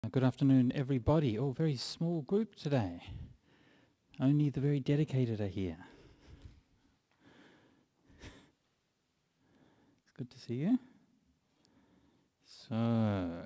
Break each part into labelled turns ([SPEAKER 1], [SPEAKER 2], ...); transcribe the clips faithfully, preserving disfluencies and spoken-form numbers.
[SPEAKER 1] Good afternoon, everybody. Oh, very small group today. Only the very dedicated are here. It's good to see you. So,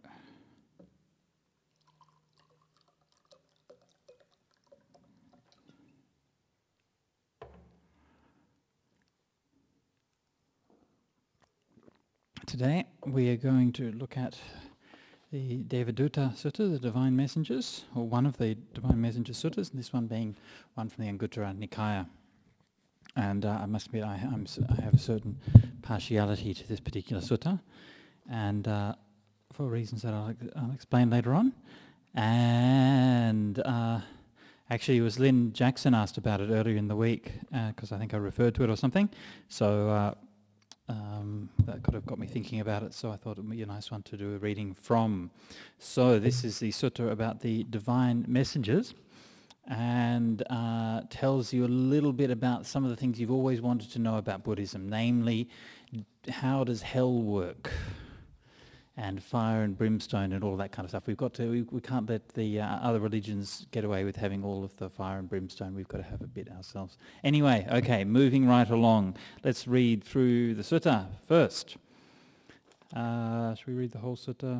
[SPEAKER 1] today we are going to look at the Devadutta Sutta, the Divine Messengers, or one of the Divine Messenger Suttas, and this one being one from the Anguttara Nikaya. And uh, I must admit, I, I'm s- I have a certain partiality to this particular sutta, and uh, for reasons that I'll, ex- I'll explain later on. And uh, actually, it was Lynn Jackson asked about it earlier in the week, because I think I referred to it or something. So uh, um, that could have got me thinking about it, so I thought it would be a nice one to do a reading from. So this is the sutta about the Divine Messengers, and uh, tells you a little bit about some of the things you've always wanted to know about Buddhism, namely, how does hell work, and fire and brimstone and all that kind of stuff. We've got to, we, we can't let the uh, other religions get away with having all of the fire and brimstone. We've got to have a bit ourselves. Anyway, okay, moving right along. Let's read through the sutta first. Uh, should we read the whole sutta?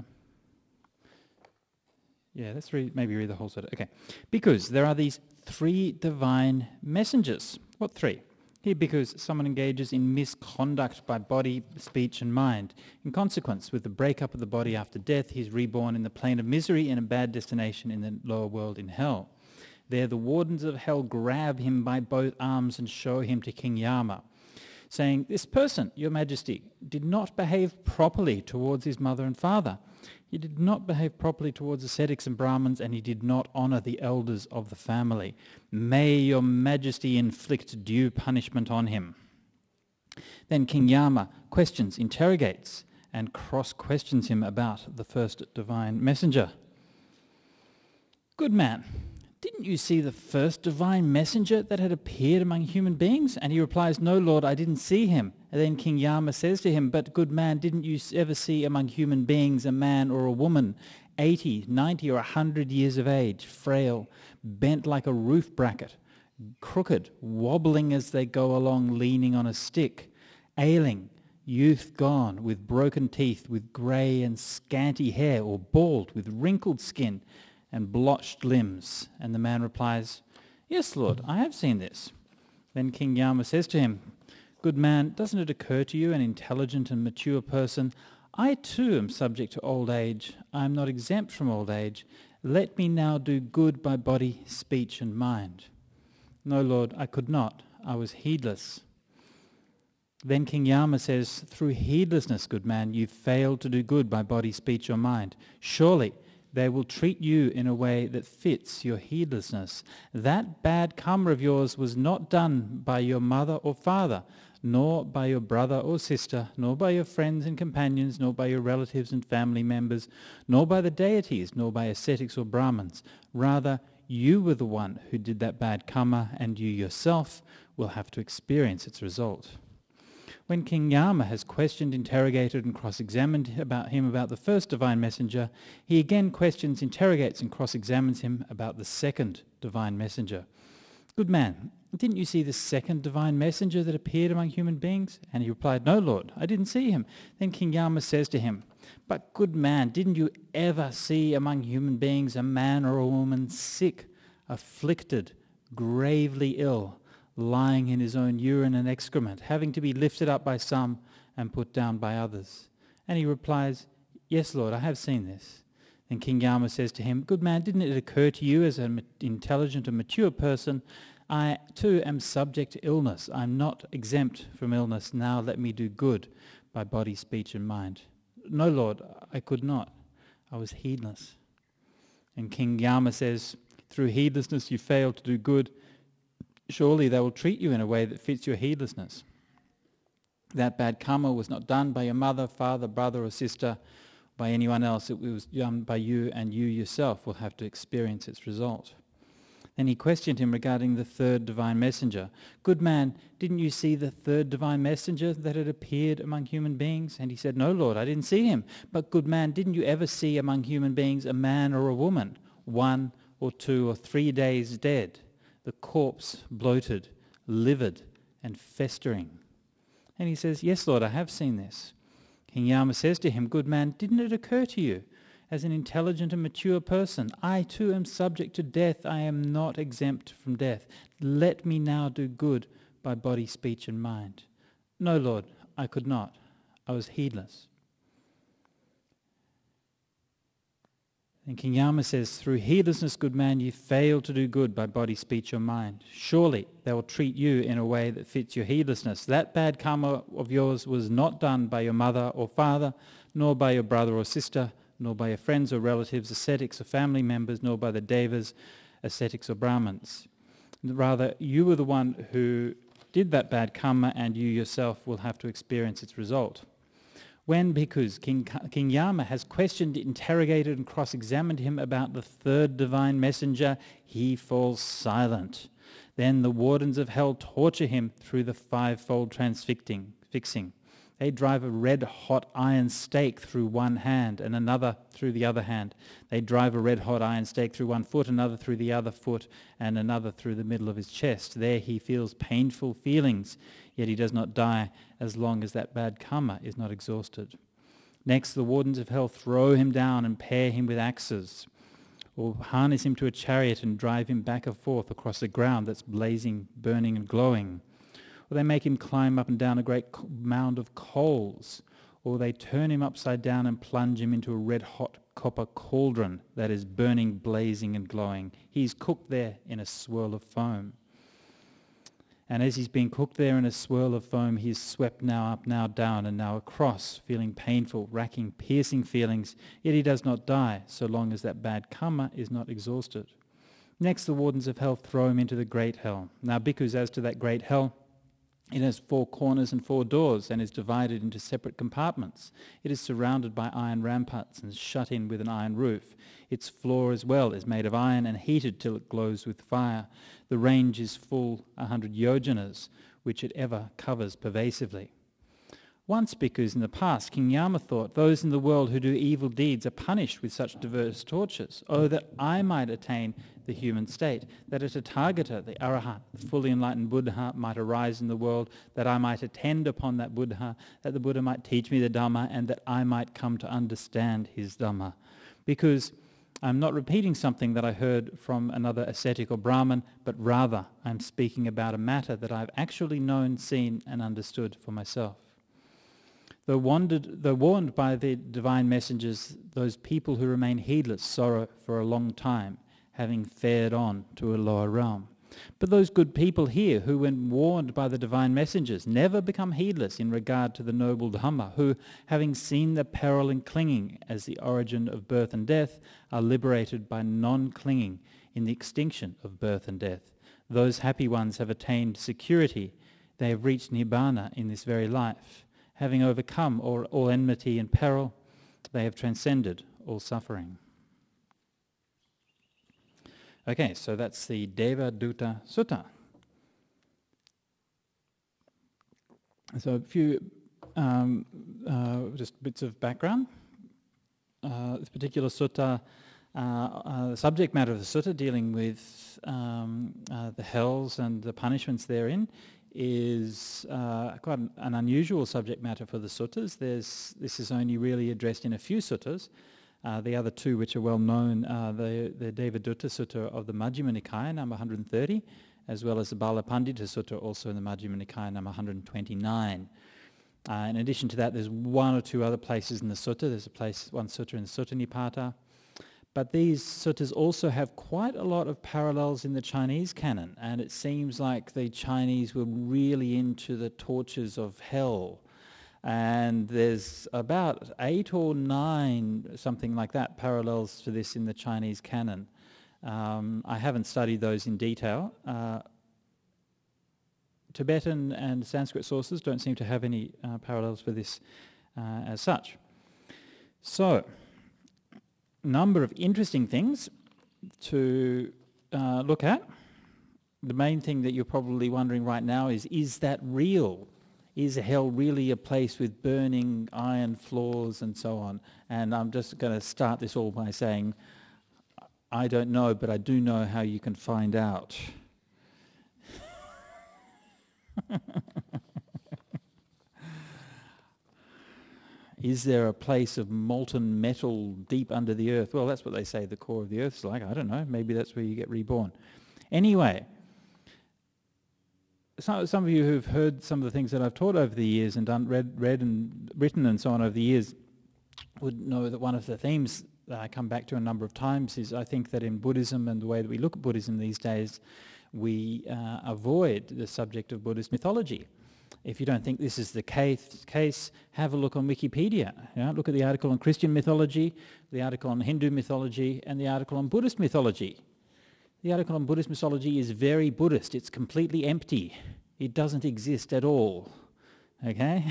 [SPEAKER 1] Yeah, let's read, maybe read the whole sutta. Okay. Because there are these three divine messengers. What three? Here, because someone engages in misconduct by body, speech and mind. In consequence, with the breakup of the body after death, he is reborn in the plane of misery in a bad destination in the lower world in hell. There the wardens of hell grab him by both arms and show him to King Yama, saying, "This person, your majesty, did not behave properly towards his mother and father. He did not behave properly towards ascetics and Brahmins, and he did not honour the elders of the family. May your majesty inflict due punishment on him." Then King Yama questions, interrogates, and cross-questions him about the first divine messenger. "Good man, didn't you see the first divine messenger that had appeared among human beings?" And he replies, "No, Lord, I didn't see him." And then King Yama says to him, "But good man, didn't you ever see among human beings a man or a woman, eighty, ninety, or a hundred years of age, frail, bent like a roof bracket, crooked, wobbling as they go along, leaning on a stick, ailing, youth gone, with broken teeth, with grey and scanty hair, or bald, with wrinkled skin and blotched limbs?" And the man replies, "Yes, Lord, I have seen this." Then King Yama says to him, "Good man, doesn't it occur to you, an intelligent and mature person, I too am subject to old age. I am not exempt from old age. Let me now do good by body, speech and mind." "No, Lord, I could not. I was heedless." Then King Yama says, "Through heedlessness, good man, you failed to do good by body, speech or mind. Surely they will treat you in a way that fits your heedlessness. That bad karma of yours was not done by your mother or father, nor by your brother or sister, nor by your friends and companions, nor by your relatives and family members, nor by the deities, nor by ascetics or Brahmins. Rather, you were the one who did that bad karma, and you yourself will have to experience its result." When King Yama has questioned, interrogated and cross-examined about him about the first divine messenger, he again questions, interrogates and cross-examines him about the second divine messenger. "Good man, didn't you see the second divine messenger that appeared among human beings?" And he replied, "No, Lord, I didn't see him." Then King Yama says to him, "But good man, didn't you ever see among human beings a man or a woman sick, afflicted, gravely ill, lying in his own urine and excrement, having to be lifted up by some and put down by others?" And he replies, "Yes, Lord, I have seen this." Then King Yama says to him, "Good man, didn't it occur to you as an intelligent and mature person, I too am subject to illness. I'm not exempt from illness. Now let me do good by body, speech and mind." "No, Lord, I could not. I was heedless." And King Yama says, "Through heedlessness you failed to do good. Surely they will treat you in a way that fits your heedlessness. That bad karma was not done by your mother, father, brother or sister, by anyone else. It was done by you, and you yourself will have to experience its result." Then he questioned him regarding the third divine messenger. "Good man, didn't you see the third divine messenger that had appeared among human beings?" And he said, "No, Lord, I didn't see him." "But good man, didn't you ever see among human beings a man or a woman, one or two or three days dead, the corpse bloated, livid and festering?" And he says, "Yes, Lord, I have seen this." King Yama says to him, "Good man, didn't it occur to you, as an intelligent and mature person, I too am subject to death. I am not exempt from death. Let me now do good by body, speech and mind." "No, Lord, I could not. I was heedless." And King Yama says, "Through heedlessness, good man, you fail to do good by body, speech or mind. Surely they will treat you in a way that fits your heedlessness. That bad karma of yours was not done by your mother or father, nor by your brother or sister, nor by your friends or relatives, ascetics or family members, nor by the devas, ascetics or brahmins. Rather, you were the one who did that bad karma, and you yourself will have to experience its result." When bhikkhus, King, King Yama has questioned, interrogated and cross-examined him about the third divine messenger, he falls silent. Then the wardens of hell torture him through the fivefold transfixing. Fixing. They drive a red-hot iron stake through one hand and another through the other hand. They drive a red-hot iron stake through one foot, another through the other foot, and another through the middle of his chest. There he feels painful feelings, yet he does not die as long as that bad karma is not exhausted. Next, the wardens of hell throw him down and pare him with axes, or harness him to a chariot and drive him back and forth across the ground that's blazing, burning and glowing. Or they make him climb up and down a great mound of coals, or they turn him upside down and plunge him into a red-hot copper cauldron that is burning, blazing and glowing. He's cooked there in a swirl of foam. And as he's being cooked there in a swirl of foam, he is swept now up, now down, and now across, feeling painful, racking, piercing feelings, yet he does not die, so long as that bad karma is not exhausted. Next, the wardens of hell throw him into the great hell. Now, bhikkhus, as to that great hell, it has four corners and four doors and is divided into separate compartments. It is surrounded by iron ramparts and shut in with an iron roof. Its floor as well is made of iron and heated till it glows with fire. The range is full a hundred yojanas, which it ever covers pervasively. Once, bhikkhus, in the past, King Yama thought, those in the world who do evil deeds are punished with such diverse tortures. Oh, that I might attain the human state, that a Tathagata, the Arahant, the fully enlightened Buddha, might arise in the world, that I might attend upon that Buddha, that the Buddha might teach me the Dhamma, and that I might come to understand his Dhamma. Because I'm not repeating something that I heard from another ascetic or Brahmin, but rather I'm speaking about a matter that I've actually known, seen, and understood for myself. Though, wandered, though warned by the divine messengers, those people who remain heedless sorrow for a long time, having fared on to a lower realm. But those good people here, who when warned by the divine messengers, never become heedless in regard to the noble Dhamma, who, having seen the peril in clinging as the origin of birth and death, are liberated by non-clinging in the extinction of birth and death. Those happy ones have attained security. They have reached Nibbana in this very life. Having overcome all, all enmity and peril, they have transcended all suffering. Okay, so that's the Devadutta Sutta. So a few um, uh, just bits of background. Uh, this particular sutta, uh, uh, the subject matter of the sutta, dealing with um, uh, the hells and the punishments therein, is uh, quite an, an unusual subject matter for the suttas. There's, this is only really addressed in a few suttas. Uh, the other two, which are well known, are the, the Devadutta Sutta of the Majjhima Nikaya, number one hundred thirty, as well as the Balapandita Sutta, also in the Majjhima Nikaya, number one hundred twenty-nine. Uh, in addition to that, there's one or two other places in the sutta. There's a place, one sutta in the Sutta Nipata. But these suttas also have quite a lot of parallels in the Chinese canon, and it seems like the Chinese were really into the tortures of hell. And there's about eight or nine, something like that, parallels to this in the Chinese canon. Um, I haven't studied those in detail. Uh, Tibetan and Sanskrit sources don't seem to have any uh, parallels for this uh, as such. So, number of interesting things to uh, look at. The main thing that you're probably wondering right now is, is that real? Is hell really a place with burning iron floors and so on? And I'm just going to start this all by saying, I don't know, but I do know how you can find out. Is there a place of molten metal deep under the earth? Well, that's what they say the core of the earth's like. I don't know. Maybe that's where you get reborn. Anyway, some, some of you who've heard some of the things that I've taught over the years and done, read, read and written and so on over the years would know that one of the themes that I come back to a number of times is I think that in Buddhism and the way that we look at Buddhism these days, we uh, avoid the subject of Buddhist mythology. If you don't think this is the case, case have a look on Wikipedia. You know, look at the article on Christian mythology, the article on Hindu mythology, and the article on Buddhist mythology. The article on Buddhist mythology is very Buddhist. It's completely empty. It doesn't exist at all. Okay?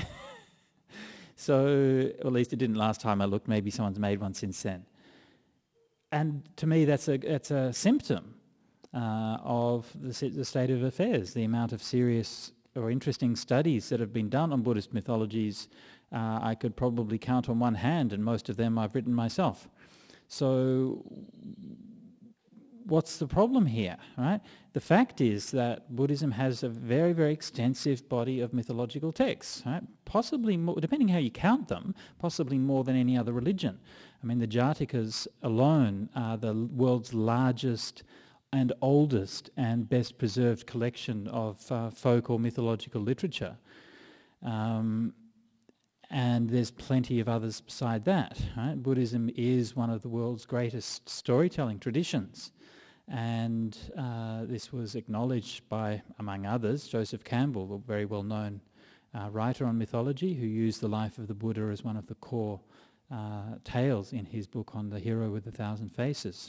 [SPEAKER 1] So, or at least it didn't last time I looked. Maybe someone's made one since then. And to me, that's a that's a symptom uh, of the, the state of affairs. The amount of serious or interesting studies that have been done on Buddhist mythologies, uh, I could probably count on one hand, and most of them I've written myself. So what's the problem here, right? The fact is that Buddhism has a very, very extensive body of mythological texts, right? Possibly more, depending how you count them, possibly more than any other religion. I mean, the Jatakas alone are the world's largest and oldest and best preserved collection of uh, folk or mythological literature. Um, and there's plenty of others beside that. Right? Buddhism is one of the world's greatest storytelling traditions. And uh, this was acknowledged by, among others, Joseph Campbell, a very well-known uh, writer on mythology, who used the life of the Buddha as one of the core uh, tales in his book on the hero with a thousand faces.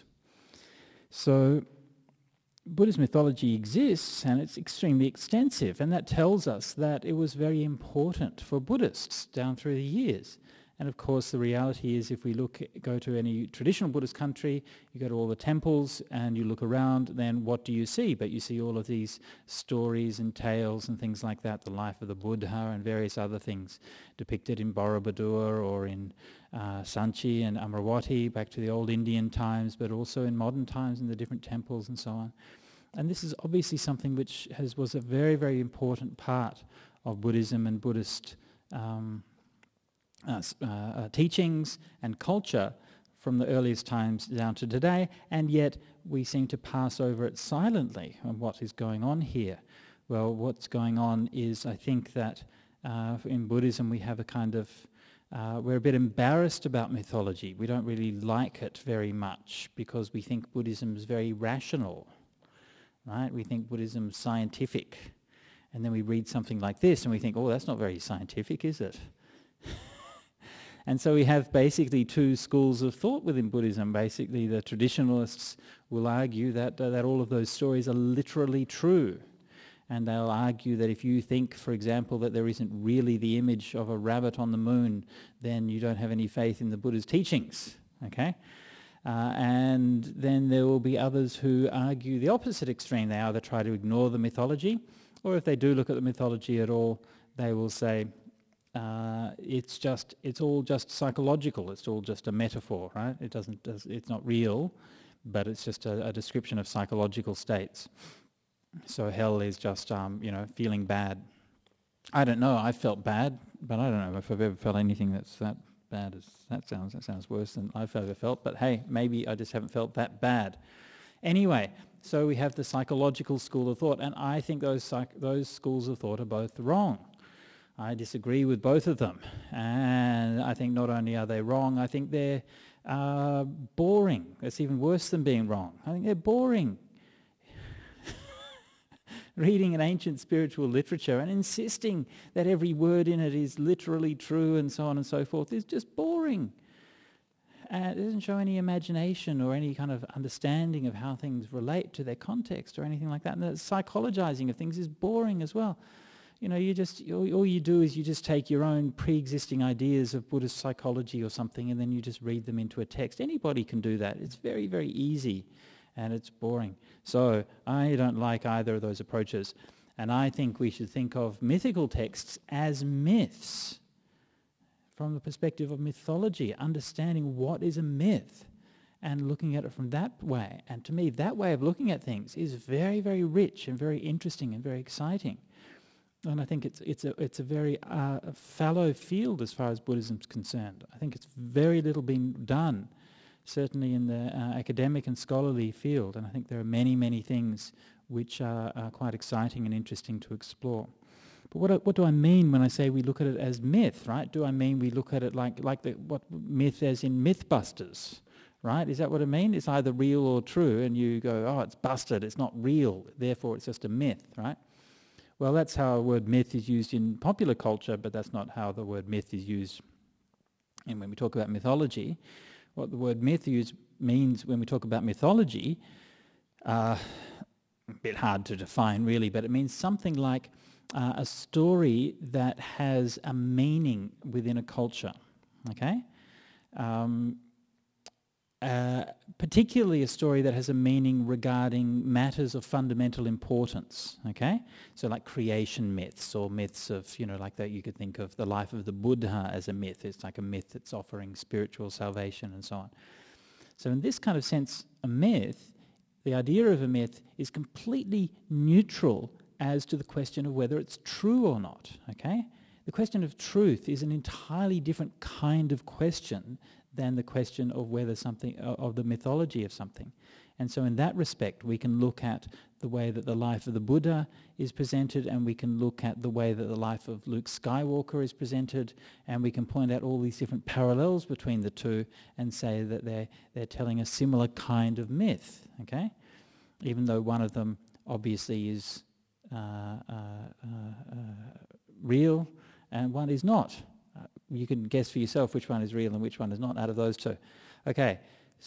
[SPEAKER 1] So Buddhist mythology exists, and it's extremely extensive, and that tells us that it was very important for Buddhists down through the years. And of course the reality is, if we look, go to any traditional Buddhist country, you go to all the temples and you look around, then what do you see? But you see all of these stories and tales and things like that, the life of the Buddha and various other things depicted in Borobudur or in uh, Sanchi and Amravati, back to the old Indian times, but also in modern times in the different temples and so on. And this is obviously something which has, was a very, very important part of Buddhism and Buddhist um, Uh, uh, teachings and culture from the earliest times down to today, and yet we seem to pass over it silently. And what is going on here? Well, what's going on is, I think that uh, in Buddhism we have a kind of, uh, we're a bit embarrassed about mythology. We don't really like it very much because we think Buddhism is very rational, right? We think Buddhism is scientific. And then we read something like this and we think, oh, that's not very scientific, is it? And so we have basically two schools of thought within Buddhism. Basically, the traditionalists will argue that uh, that all of those stories are literally true. And they'll argue that if you think, for example, that there isn't really the image of a rabbit on the moon, then you don't have any faith in the Buddha's teachings, okay? Uh, and then there will be others who argue the opposite extreme. They either try to ignore the mythology, or if they do look at the mythology at all, they will say, Uh, it's just, it's all just psychological. It's all just a metaphor, right? It doesn't, does, it's not real, but it's just a, a description of psychological states. So hell is just, um, you know, feeling bad. I don't know. I felt bad, but I don't know if I've ever felt anything that's that bad as that sounds. That sounds worse than I've ever felt. But hey, maybe I just haven't felt that bad. Anyway, so we have the psychological school of thought, and I think those psych- those schools of thought are both wrong. I disagree with both of them, and I think not only are they wrong, I think they're uh, boring. It's even worse than being wrong. I think they're boring. Reading an ancient spiritual literature and insisting that every word in it is literally true and so on and so forth is just boring. And it doesn't show any imagination or any kind of understanding of how things relate to their context or anything like that. And the psychologizing of things is boring as well. You know, you just, all you do is you just take your own pre-existing ideas of Buddhist psychology or something, and then you just read them into a text. Anybody can do that. It's very, very easy. and it's boring. So I don't like either of those approaches. And I think we should think of mythical texts as myths from the perspective of mythology, understanding what is a myth and looking at it from that way. And to me, that way of looking at things is very, very rich and very interesting and very exciting. And I think it's it's a it's a very uh, fallow field as far as Buddhism is concerned. I think it's very little been done, certainly in the uh, academic and scholarly field. And I think there are many, many things which are, are quite exciting and interesting to explore. But what what do I mean when I say we look at it as myth, right? Do I mean we look at it like like the what myth as in Mythbusters, right? Is that what I mean? It's either real or true, and you go, oh, it's busted, it's not real, therefore it's just a myth, right? Well, that's how the word myth is used in popular culture, but that's not how the word myth is used. And when we talk about mythology, what the word myth use means when we talk about mythology, uh, a bit hard to define really, but it means something like uh, a story that has a meaning within a culture, okay? Um, uh, particularly a story that has a meaning regarding matters of fundamental importance, okay? So like creation myths or myths of, you know, like that you could think of the life of the Buddha as a myth. It's like a myth that's offering spiritual salvation and so on. So in this kind of sense, a myth, the idea of a myth is completely neutral as to the question of whether it's true or not, okay? The question of truth is an entirely different kind of question than the question of whether something, uh, of the mythology of something. And so in that respect, we can look at the way that the life of the Buddha is presented, and we can look at the way that the life of Luke Skywalker is presented, and we can point out all these different parallels between the two and say that they're, they're telling a similar kind of myth, okay? Even though one of them obviously is uh, uh, uh, uh, real and one is not. Uh, you can guess for yourself which one is real and which one is not out of those two. Okay,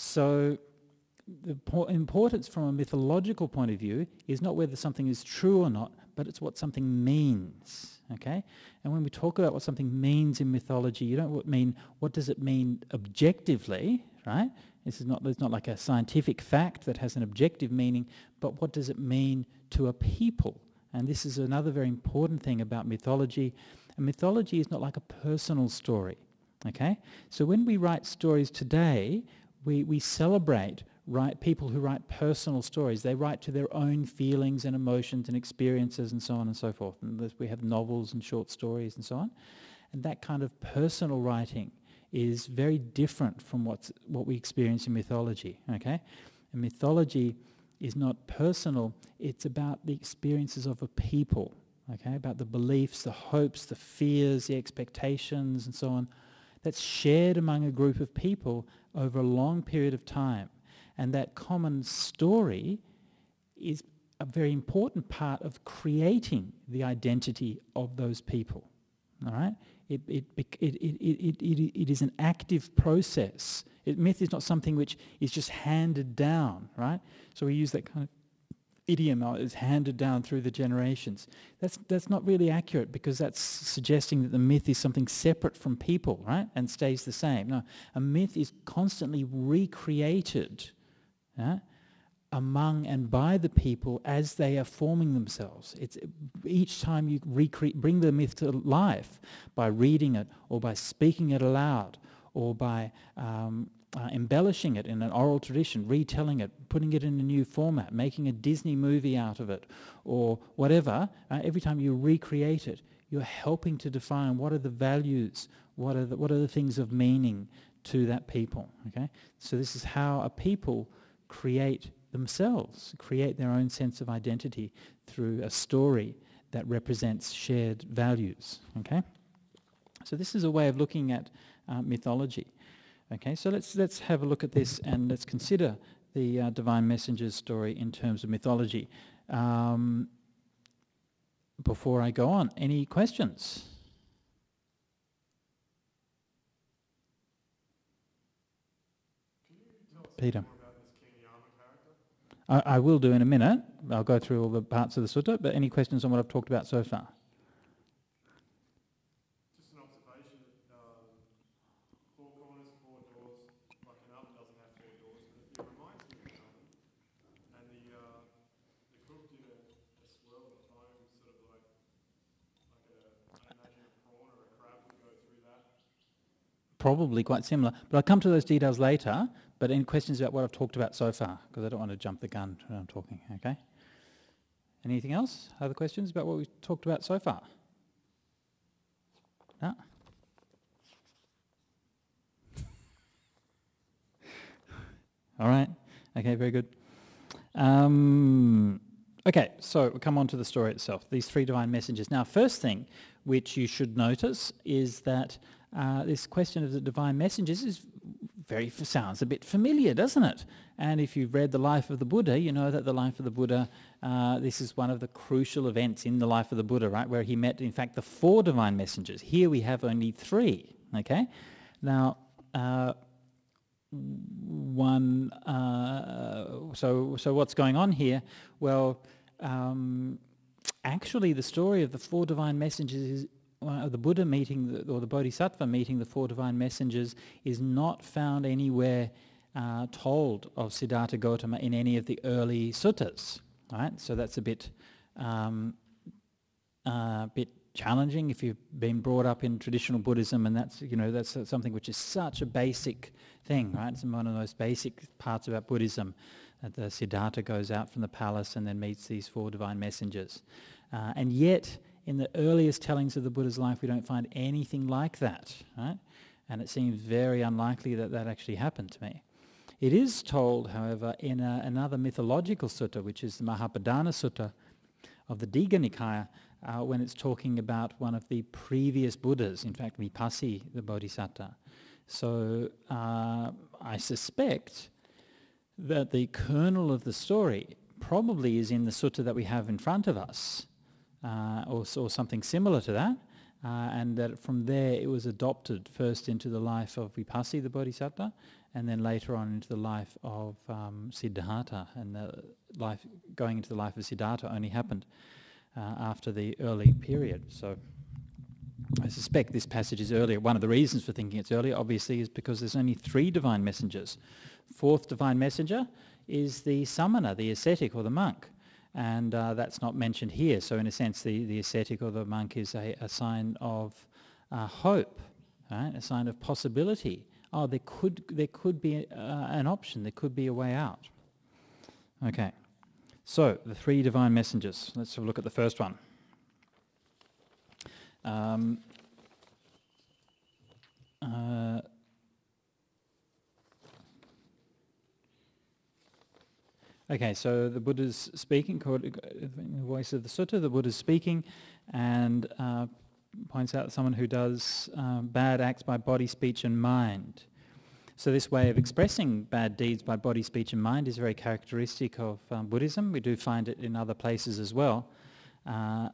[SPEAKER 1] so the po- importance from a mythological point of view is not whether something is true or not, but it's what something means, okay? And when we talk about what something means in mythology, you don't mean what does it mean objectively, right? This is not, it's not like a scientific fact that has an objective meaning, but what does it mean to a people? And this is another very important thing about mythology. And mythology is not like a personal story, okay? So when we write stories today, we, we celebrate write people who write personal stories. They write to their own feelings and emotions and experiences and so on and so forth. And we have novels and short stories and so on. And that kind of personal writing is very different from what's, what we experience in mythology, okay? And mythology is not personal, it's about the experiences of a people, okay? About the beliefs, the hopes, the fears, the expectations and so on, that's shared among a group of people over a long period of time. And that common story is a very important part of creating the identity of those people, all right? It, it, it, it, it, it, it is an active process. It, myth is not something which is just handed down, right? So we use that kind of idiom, oh, it's handed down through the generations. That's, that's not really accurate, because that's suggesting that the myth is something separate from people, right? And stays the same. No, a myth is constantly recreated, yeah, among and by the people as they are forming themselves. It's each time you recre- bring the myth to life by reading it or by speaking it aloud or by um, uh, embellishing it in an oral tradition, retelling it, putting it in a new format, making a Disney movie out of it or whatever, uh, every time you recreate it, you're helping to define what are the values, what are the, what are the things of meaning to that people, okay? So this is how a people create themselves, create their own sense of identity through a story that represents shared values, okay? So this is a way of looking at uh, mythology, okay? So let's let's have a look at this and let's consider the uh, Divine Messenger's story in terms of mythology. Um, before I go on, any questions? Peter. I, I will do in a minute. I'll go through all the parts of the sutta, but any questions on what I've talked about so far?
[SPEAKER 2] Just an observation that um, four corners, four doors, like an oven doesn't have four doors, but it reminds me of an oven.
[SPEAKER 1] probably quite similar. But I'll come to those details later, but any questions about what I've talked about so far? Because I don't want to jump the gun when I'm talking, okay? Anything else? Other questions about what we've talked about so far? No? All right. Okay, very good. Um, okay, so we'll come on to the story itself. These three divine messengers. Now, first thing which you should notice is that uh, this question of the divine messengers is very sounds a bit familiar, doesn't it? And if you've read the life of the Buddha, you know that the life of the Buddha, uh, this is one of the crucial events in the life of the Buddha, right, where he met, in fact, the four divine messengers. Here we have only three, okay? Now, uh, one, uh, so, so what's going on here? Well, um, actually the story of the four divine messengers is, Uh, the Buddha meeting, the, or the Bodhisattva meeting the four divine messengers is not found anywhere uh, told of Siddhartha Gautama in any of the early suttas, right? So that's a bit, um, uh, bit challenging if you've been brought up in traditional Buddhism, and that's, you know, that's something which is such a basic thing, right? It's one of the most basic parts about Buddhism, that the Siddhartha goes out from the palace and then meets these four divine messengers, uh, and yet, in the earliest tellings of the Buddha's life, we don't find anything like that, right? And it seems very unlikely that that actually happened to me. It is told, however, in a, another mythological sutta, which is the Mahapadana Sutta of the Digha Nikaya, uh, when it's talking about one of the previous Buddhas, in fact, Vipassi, the Bodhisattva. So uh, I suspect that the kernel of the story probably is in the sutta that we have in front of us, Uh, or, or something similar to that, uh, and that from there it was adopted first into the life of Vipassi, the Bodhisattva, and then later on into the life of um, Siddhartha, and the life going into the life of Siddhartha only happened uh, after the early period. So I suspect this passage is earlier. One of the reasons for thinking it's earlier, obviously, is because there's only three divine messengers. Fourth divine messenger is the samana, the ascetic or the monk. And uh, that's not mentioned here. So in a sense, the, the ascetic or the monk is a, a sign of uh, hope, right? A sign of possibility. Oh, there could, there could be uh, an option. There could be a way out. Okay. So the three divine messengers. Let's have a look at the first one. Um, uh, Okay, so the Buddha's speaking, in the voice of the sutta, the Buddha's speaking and uh, points out someone who does um, bad acts by body, speech and mind. So this way of expressing bad deeds by body, speech and mind is very characteristic of um, Buddhism. We do find it in other places as well. Uh,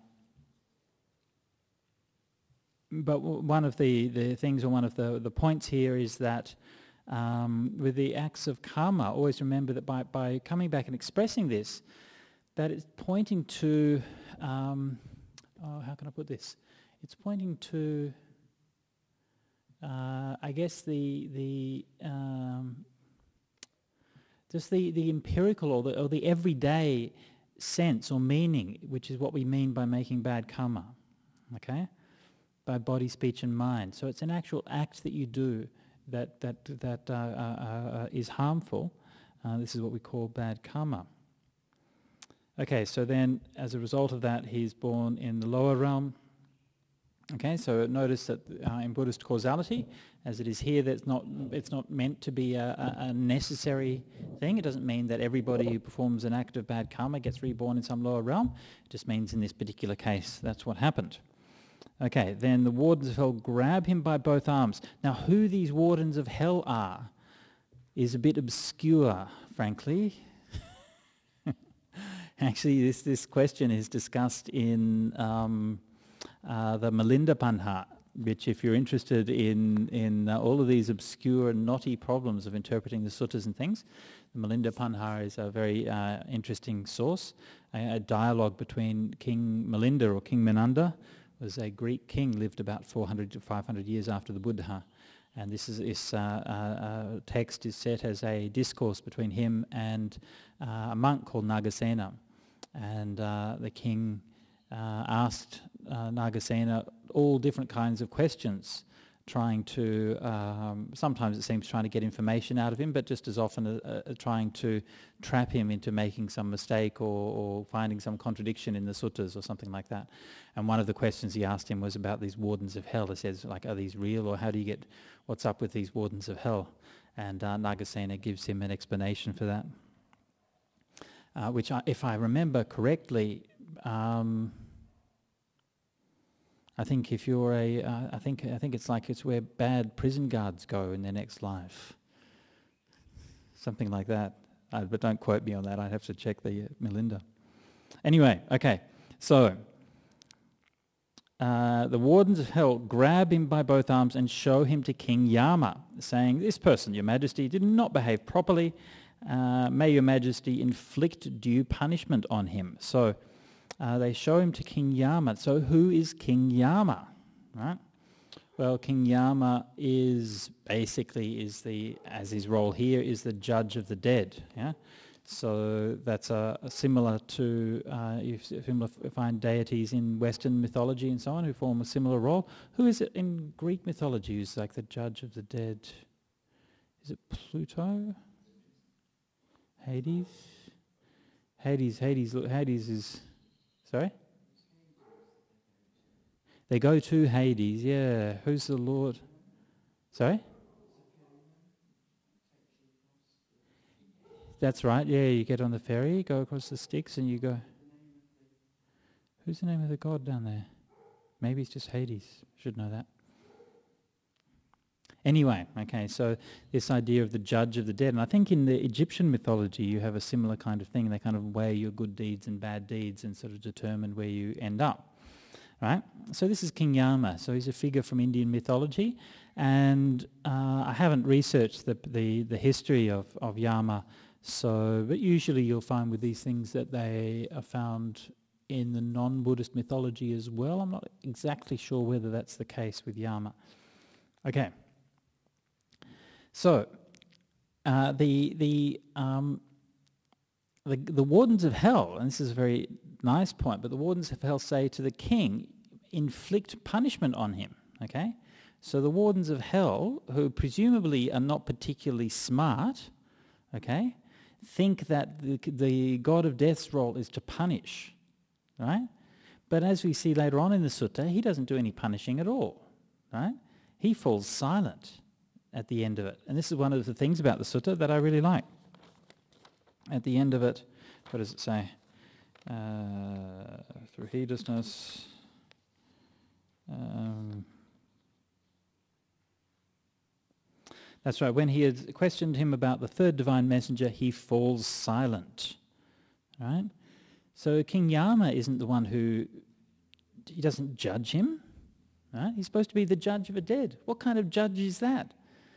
[SPEAKER 1] but w- one of the, the things, or one of the, the points here is that Um, with the acts of karma, always remember that by, by coming back and expressing this, that it's pointing to, um, oh, how can I put this? It's pointing to, uh, I guess, the the um, just the, the empirical or the, or the everyday sense or meaning, which is what we mean by making bad karma, okay? By body, speech and mind. So it's an actual act that you do that that that uh, uh, uh, is harmful. Uh, this is what we call bad karma. Okay, so then as a result of that, he's born in the lower realm. Okay, so notice that uh, in Buddhist causality, as it is here, that's not it's not meant to be a, a, a necessary thing. It doesn't mean that everybody who performs an act of bad karma gets reborn in some lower realm. It just means in this particular case, that's what happened. Okay, then the wardens of hell grab him by both arms. Now, who these wardens of hell are is a bit obscure, frankly. Actually, this, this question is discussed in um, uh, the Milinda Panha, which, if you're interested in, in uh, all of these obscure, knotty problems of interpreting the suttas and things, the Milinda Panha is a very uh, interesting source, a, a dialogue between King Milinda or King Menanda, was a Greek king, lived about four hundred to five hundred years after the Buddha. And this is this uh, uh, text is set as a discourse between him and uh, a monk called Nagasena. And uh, the king uh, asked uh, Nagasena all different kinds of questions trying to, um, sometimes it seems trying to get information out of him, but just as often uh, uh, trying to trap him into making some mistake or, or finding some contradiction in the suttas or something like that. And one of the questions he asked him was about these wardens of hell. He says, like, are these real, or how do you get, what's up with these wardens of hell? And uh, Nagasena gives him an explanation for that, uh, which, I, if I remember correctly, um, I think if you're a, uh, I think I think it's like it's where bad prison guards go in their next life, something like that. Uh, but don't quote me on that. I'd have to check the uh, Melinda. Anyway, okay. So uh, the wardens of hell grab him by both arms and show him to King Yama, saying, "This person, Your Majesty, did not behave properly. Uh, may Your Majesty inflict due punishment on him." So. Uh, they show him to King Yama. So who is King Yama? Right? Well, King Yama is basically is the, as his role here, is the judge of the dead. Yeah. So that's a, a similar to uh, you find deities in Western mythology and so on who form a similar role. Who is it in Greek mythology who's like the judge of the dead? Is it Pluto? Hades? Hades. Hades. Hades is. Sorry? They go to Hades, yeah. Who's the Lord? Sorry? That's right, yeah. You get on the ferry, go across the Styx and you go... Who's the name of the god down there? Maybe it's just Hades. Should know that. Anyway, okay, so this idea of the judge of the dead, and I think in the Egyptian mythology you have a similar kind of thing. They kind of weigh your good deeds and bad deeds and sort of determine where you end up, right? So this is King Yama. So he's a figure from Indian mythology, and uh, I haven't researched the, the, the history of, of Yama, so, but usually you'll find with these things that they are found in the non-Buddhist mythology as well. I'm not exactly sure whether that's the case with Yama. Okay. So, uh, the the, um, the the wardens of hell, and this is a very nice point, but the wardens of hell say to the king, inflict punishment on him. Okay, so the wardens of hell, who presumably are not particularly smart, okay, think that the the god of death's role is to punish, right? But as we see later on in the sutta, he doesn't do any punishing at all, right? He falls silent at the end of it. And this is one of the things about the sutta that I really like. At the end of it, what does it say? Uh, through heedlessness. Um, that's right. When he had questioned him about the third divine messenger, he falls silent. Right? So King Yama isn't the one who, he doesn't judge him. Right? He's supposed to be the judge of the dead. What kind of judge is that?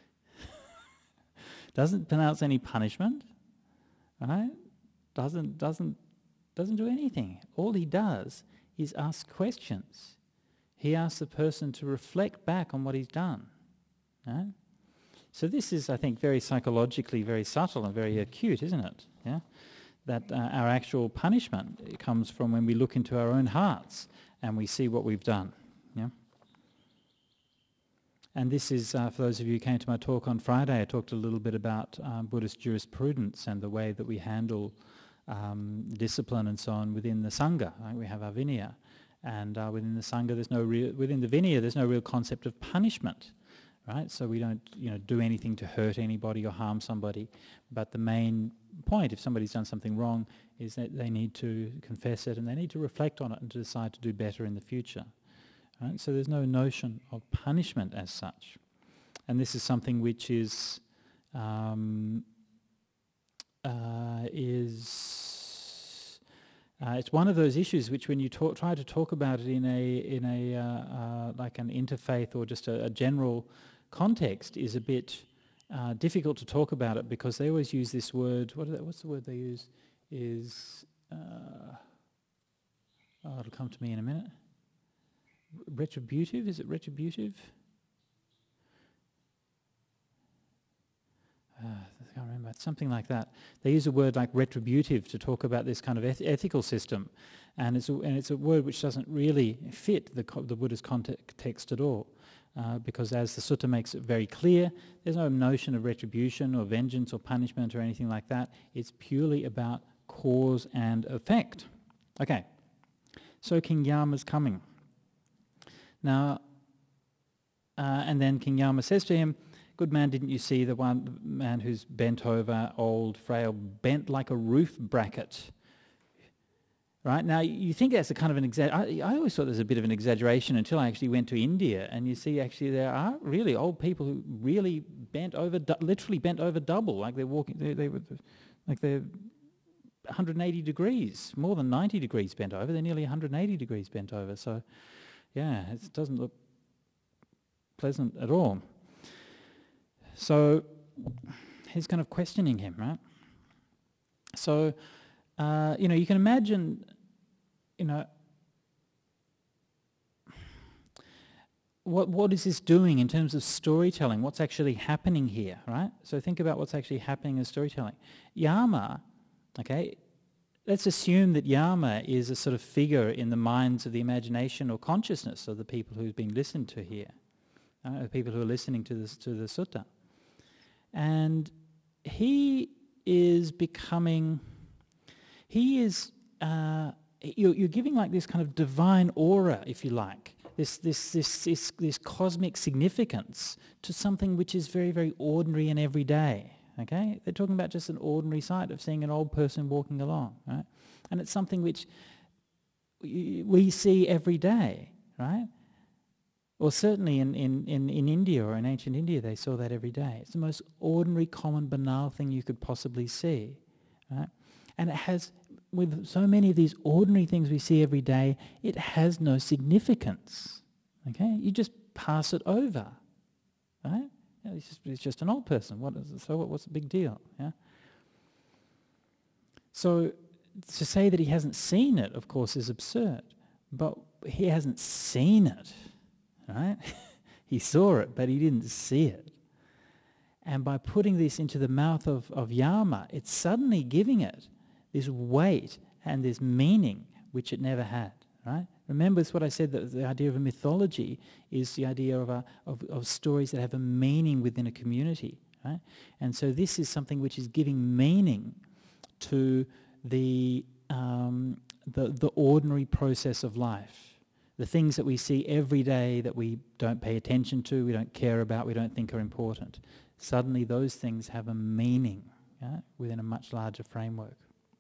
[SPEAKER 1] Doesn't pronounce any punishment, right? Doesn't doesn't doesn't do anything. All he does is ask questions. He asks the person to reflect back on what he's done. Right? So this is, I think, very psychologically very subtle and very acute, isn't it? Yeah, that uh, our actual punishment comes from when we look into our own hearts and we see what we've done. Yeah. And this is, uh, for those of you who came to my talk on Friday, I talked a little bit about um, Buddhist jurisprudence and the way that we handle um, discipline and so on within the Sangha. Right? We have our Vinaya, and uh, within the Sangha, there's no real, within the Vinaya, there's no real concept of punishment, right? So we don't, you know, do anything to hurt anybody or harm somebody. But the main point, if somebody's done something wrong, is that they need to confess it and they need to reflect on it and to decide to do better in the future. Right? So there's no notion of punishment as such. And this is something which is um, uh, is uh, it's one of those issues which, when you talk, try to talk about it in a in a uh, uh, like an interfaith or just a, a general context, is a bit uh, difficult to talk about it, because they always use this word. What are they, what's the word they use? Is uh, oh, it'll come to me in a minute. Retributive? Is it retributive? Uh, I can't remember. It's something like that. They use a word like retributive to talk about this kind of eth- ethical system, and it's a, and it's a word which doesn't really fit the co- the Buddhist context at all. uh, because as the sutta makes it very clear, there's no notion of retribution or vengeance or punishment or anything like that. It's purely about cause and effect. Okay, so King Yama's coming. Now, uh, and then King Yama says to him, "Good man, didn't you see the one man who's bent over, old, frail, bent like a roof bracket?" Right? Now, you think that's a kind of an exaggeration. I, I always thought there's a bit of an exaggeration until I actually went to India, and you see actually there are really old people who really bent over, du- literally bent over double, like they're walking, they, they were, like they're one hundred eighty degrees, more than ninety degrees bent over. They're nearly one hundred eighty degrees bent over. So, yeah, it doesn't look pleasant at all. So he's kind of questioning him, right? So, uh, you know, you can imagine, you know, what what is this doing in terms of storytelling? What's actually happening here, right? So think about what's actually happening in storytelling. Yama, okay, let's assume that Yama is a sort of figure in the minds of the imagination or consciousness of the people who've been listened to here, uh, the people who are listening to this to the sutta. And he is becoming, he is, uh, you're, you're giving like this kind of divine aura, if you like, this, this, this, this, this cosmic significance to something which is very, very ordinary and everyday, okay? They're talking about just an ordinary sight of seeing an old person walking along, right? And it's something which we see every day, right? Well, certainly in, in, in, in India or in ancient India, they saw that every day. It's the most ordinary, common, banal thing you could possibly see, right? And it has, with so many of these ordinary things we see every day, it has no significance, okay? You just pass it over, right? It's just, it's just an old person. What is it? So what, what's the big deal, yeah? So to say that he hasn't seen it, of course, is absurd. But he hasn't seen it. Right? He saw it, but he didn't see it. And by putting this into the mouth of, of Yama, it's suddenly giving it this weight and this meaning which it never had. Right? Remember, it's what I said, that the idea of a mythology is the idea of, a, of, of stories that have a meaning within a community. Right? And so this is something which is giving meaning to the, um, the, the ordinary process of life. The things that we see every day that we don't pay attention to, we don't care about, we don't think are important. Suddenly those things have a meaning, yeah, within a much larger framework.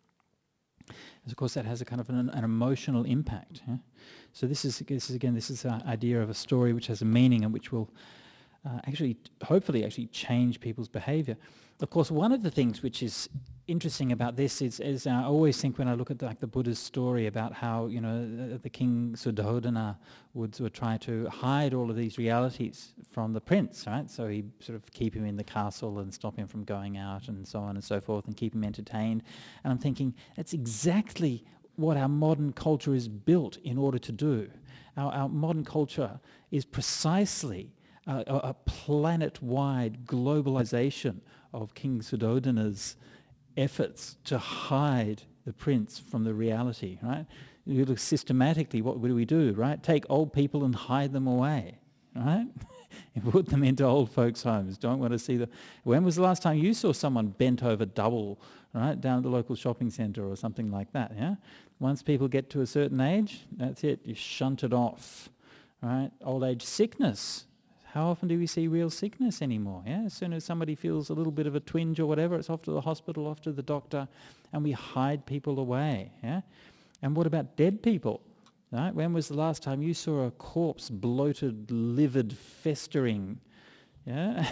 [SPEAKER 1] And of course that has a kind of an, an emotional impact. Yeah? So this is, this is again, this is the idea of a story which has a meaning and which will uh, actually, hopefully actually change people's behaviour. Of course, one of the things which is interesting about this is, is uh, I always think when I look at the, like the Buddha's story about how, you know, the, the king Suddhodana would, would try to hide all of these realities from the prince, right? So he'd sort of keep him in the castle and stop him from going out and so on and so forth and keep him entertained. And I'm thinking, that's exactly what our modern culture is built in order to do. Our, our modern culture is precisely a, a, a planet-wide globalization of King Suddhodana's efforts to hide the prince from the reality, right? You look systematically, what do we do, right? Take old people and hide them away, right? And put them into old folks' homes. Don't want to see them. When was the last time you saw someone bent over double, right, down at the local shopping centre or something like that, yeah? Once people get to a certain age, that's it, you shunt it off, right? Old age sickness. How often do we see real sickness anymore? Yeah? As soon as somebody feels a little bit of a twinge or whatever, it's off to the hospital, off to the doctor, and we hide people away. Yeah? And what about dead people? Right? When was the last time you saw a corpse, bloated, livid, festering? Yeah?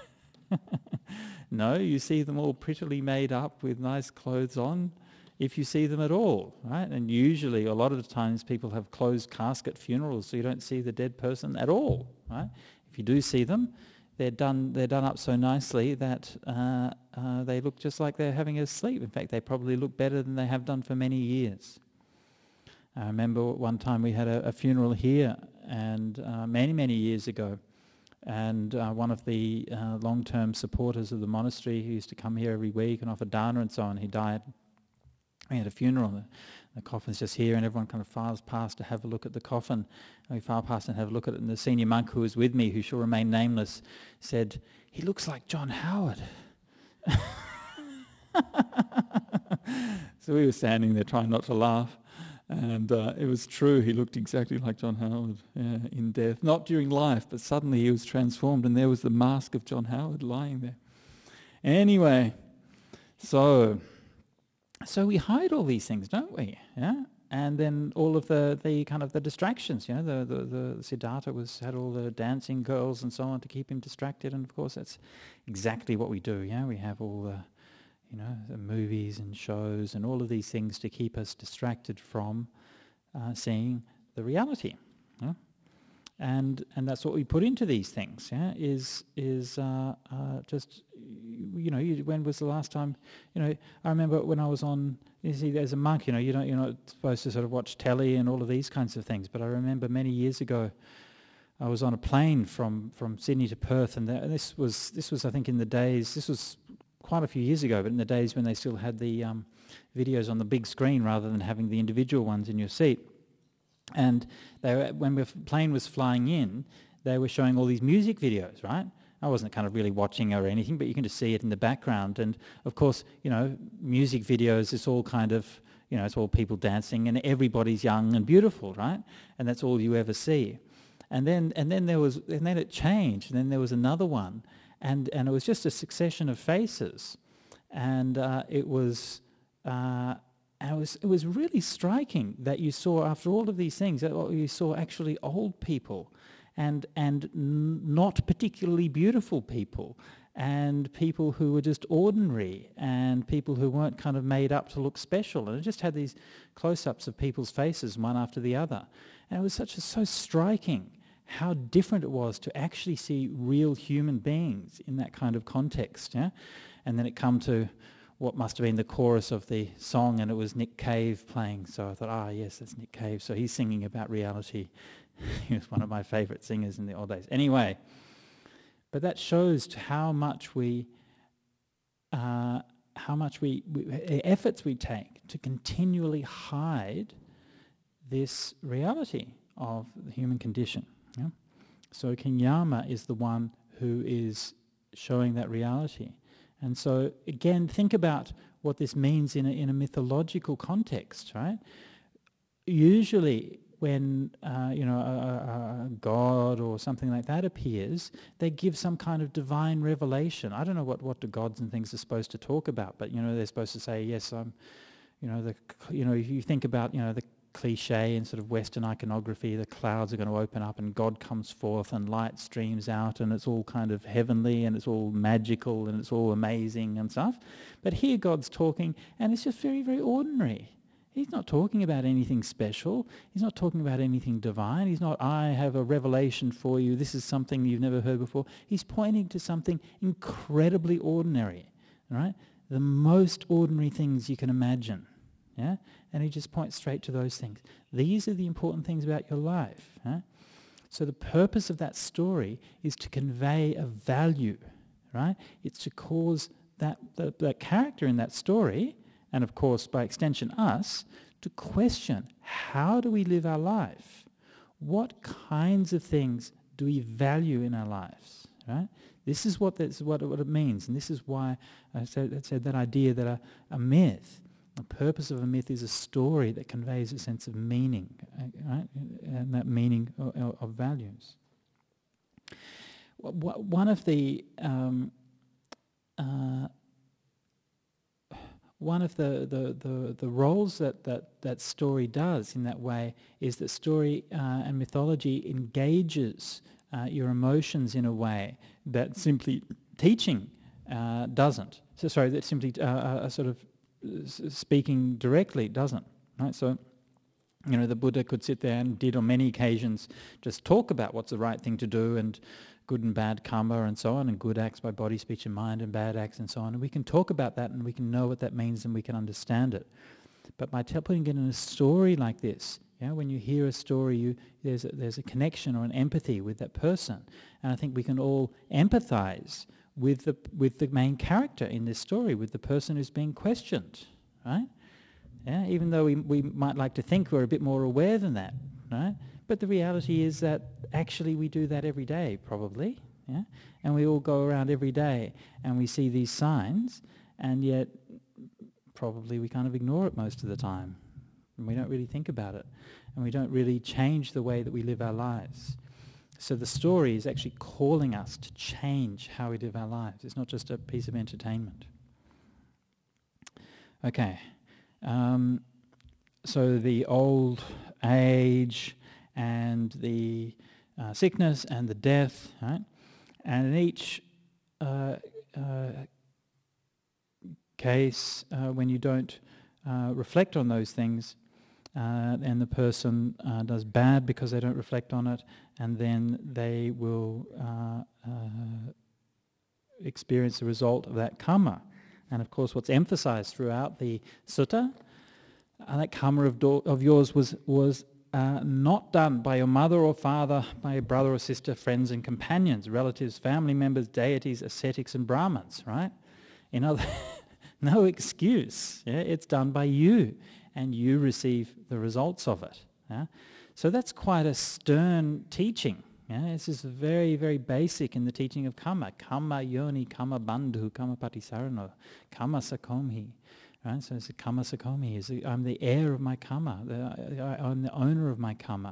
[SPEAKER 1] No, you see them all prettily made up with nice clothes on, if you see them at all, right? And usually, a lot of the times, people have closed casket funerals, so you don't see the dead person at all, right? If you do see them, they're done, they're done up so nicely that uh, uh, they look just like they're having a sleep. In fact, they probably look better than they have done for many years. I remember one time we had a, a funeral here, and uh, many, many years ago, and uh, one of the uh, long-term supporters of the monastery, who used to come here every week and offer dana and so on, he died. we had a funeral, the, the coffin's just here, and everyone kind of files past to have a look at the coffin. And we file past and have a look at it, and the senior monk who was with me, who shall remain nameless, said, "He looks like John Howard." So we were standing there trying not to laugh, and uh, it was true. He looked exactly like John Howard yeah, in death. Not during life, but suddenly he was transformed, and there was the mask of John Howard lying there. Anyway, so so we hide all these things, don't we? Yeah, and then all of the, the kind of the distractions. You know, the, the the Siddhartha was had all the dancing girls and so on to keep him distracted, and of course that's exactly what we do. Yeah, we have all the you know, the movies and shows and all of these things to keep us distracted from uh, seeing the reality. Yeah? And and that's what we put into these things, yeah, is is uh, uh, just, you know, you, when was the last time, you know, I remember when I was on, you see, as a monk, you know, you don't, you're not supposed to sort of watch telly and all of these kinds of things, but I remember many years ago, I was on a plane from, from Sydney to Perth, and, th- and this was, this was, I think, in the days, this was quite a few years ago, but in the days when they still had the um, videos on the big screen rather than having the individual ones in your seat. And they were, when the plane was flying in, they were showing all these music videos, right? I wasn't kind of really watching or anything, but you can just see it in the background. And of course, you know, music videos, it's all kind of, you know, it's all people dancing and everybody's young and beautiful, right? And that's all you ever see. And then, and then there was, and then it changed. And then there was another one. And and it was just a succession of faces, and uh, it was uh, and it was it was really striking that you saw, after all of these things, that you saw actually old people, and and n- not particularly beautiful people, and people who were just ordinary, and people who weren't kind of made up to look special, and it just had these close-ups of people's faces one after the other, and it was such a, so striking how different it was to actually see real human beings in that kind of context. Yeah? And then it come to what must have been the chorus of the song, and it was Nick Cave playing. So I thought, ah, yes, that's Nick Cave. So he's singing about reality. He was one of my favourite singers in the old days. Anyway, but that shows to how much we, uh, how much we, we, efforts we take to continually hide this reality of the human condition. Yeah? So King Yama is the one who is showing that reality. And so again, think about what this means in a, in a mythological context, right? Usually when uh, you know a, a god or something like that appears, they give some kind of divine revelation. I don't know what, what the gods and things are supposed to talk about, but you know they're supposed to say, yes, I'm, you know, the you know if you think about you know the cliche in sort of Western iconography, the clouds are going to open up and God comes forth and light streams out and it's all kind of heavenly and it's all magical and it's all amazing and stuff. But here God's talking and it's just very, very ordinary. He's not talking about anything special. He's not talking about anything divine. He's not, I have a revelation for you. This is something you've never heard before. He's pointing to something incredibly ordinary, right? The most ordinary things you can imagine. Yeah? And he just points straight to those things. These are the important things about your life. Huh? So the purpose of that story is to convey a value, right? It's to cause that, the, that character in that story, and of course by extension us, to question, how do we live our life? What kinds of things do we value in our lives, right? This is what, that's, what, what it means, and this is why I said, I said that idea that a, a myth, the purpose of a myth is a story that conveys a sense of meaning, right? And that meaning of, of values. One of the um, uh, one of the, the, the, the roles that, that that story does in that way is that story uh, and mythology engages uh, your emotions in a way that simply teaching uh, doesn't. So sorry, that simply uh, a sort of speaking directly doesn't, right? So, you know, the Buddha could sit there and did on many occasions just talk about what's the right thing to do and good and bad karma and so on, and good acts by body, speech and mind, and bad acts and so on. And we can talk about that and we can know what that means and we can understand it. But by t- putting it in a story like this, yeah, when you hear a story, you, there's a, there's a connection or an empathy with that person. And I think we can all empathize with the with the main character in this story, with the person who's being questioned, right? Yeah, even though we, we might like to think we're a bit more aware than that, right? But the reality is that actually we do that every day, probably, yeah? And we all go around every day and we see these signs, and yet probably we kind of ignore it most of the time. And we don't really think about it. And we don't really change the way that we live our lives. So the story is actually calling us to change how we live our lives. It's not just a piece of entertainment. Okay. Um, so the old age and the uh, sickness and the death, right? And in each uh, uh, case, uh, when you don't uh, reflect on those things, uh, and the person uh, does bad because they don't reflect on it, and then they will uh, uh, experience the result of that karma. And of course, what's emphasized throughout the sutta, uh, that karma of, do- of yours was was uh, not done by your mother or father, by your brother or sister, friends and companions, relatives, family members, deities, ascetics, and Brahmins. Right? In other, no excuse. Yeah? It's done by you, and you receive the results of it. Yeah? So that's quite a stern teaching. Yeah, this is very, very basic in the teaching of karma. Karma yoni, karma bandhu, karma patisarano, karma sakomi. Right? So it's karma sakomi. Is I'm the heir of my karma. The, I, I'm the owner of my karma.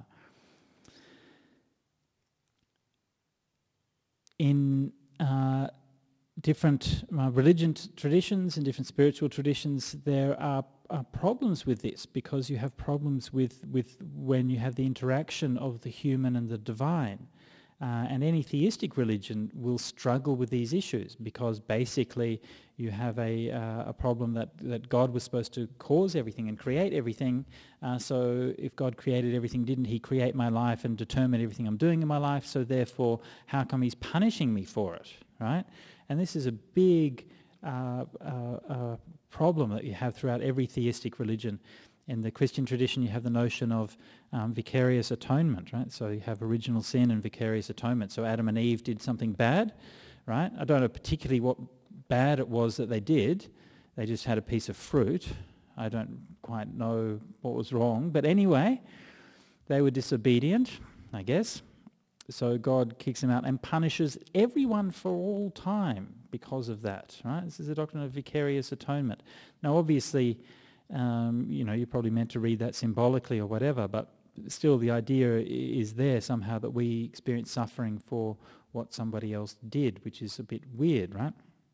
[SPEAKER 1] In uh, different uh, religion t- traditions and different spiritual traditions, there are Uh, problems with this, because you have problems with, with when you have the interaction of the human and the divine. Uh, and any theistic religion will struggle with these issues, because basically you have a, uh, a problem that, that God was supposed to cause everything and create everything. Uh, so if God created everything, didn't he create my life and determine everything I'm doing in my life? So therefore, how come he's punishing me for it, right? And this is a big Uh, uh, uh, problem that you have throughout every theistic religion. In the Christian tradition, you have the notion of um, vicarious atonement, right? So you have original sin and vicarious atonement. So Adam and Eve did something bad, right? I don't know particularly what bad it was that they did. They just had a piece of fruit. I don't quite know what was wrong. But anyway, they were disobedient, I guess. So God kicks them out and punishes everyone for all time because of that, right? This is the doctrine of vicarious atonement. Now, obviously, um, you know, you're probably meant to read that symbolically or whatever, but still the idea is there somehow that we experience suffering for what somebody else did, which is a bit weird, right?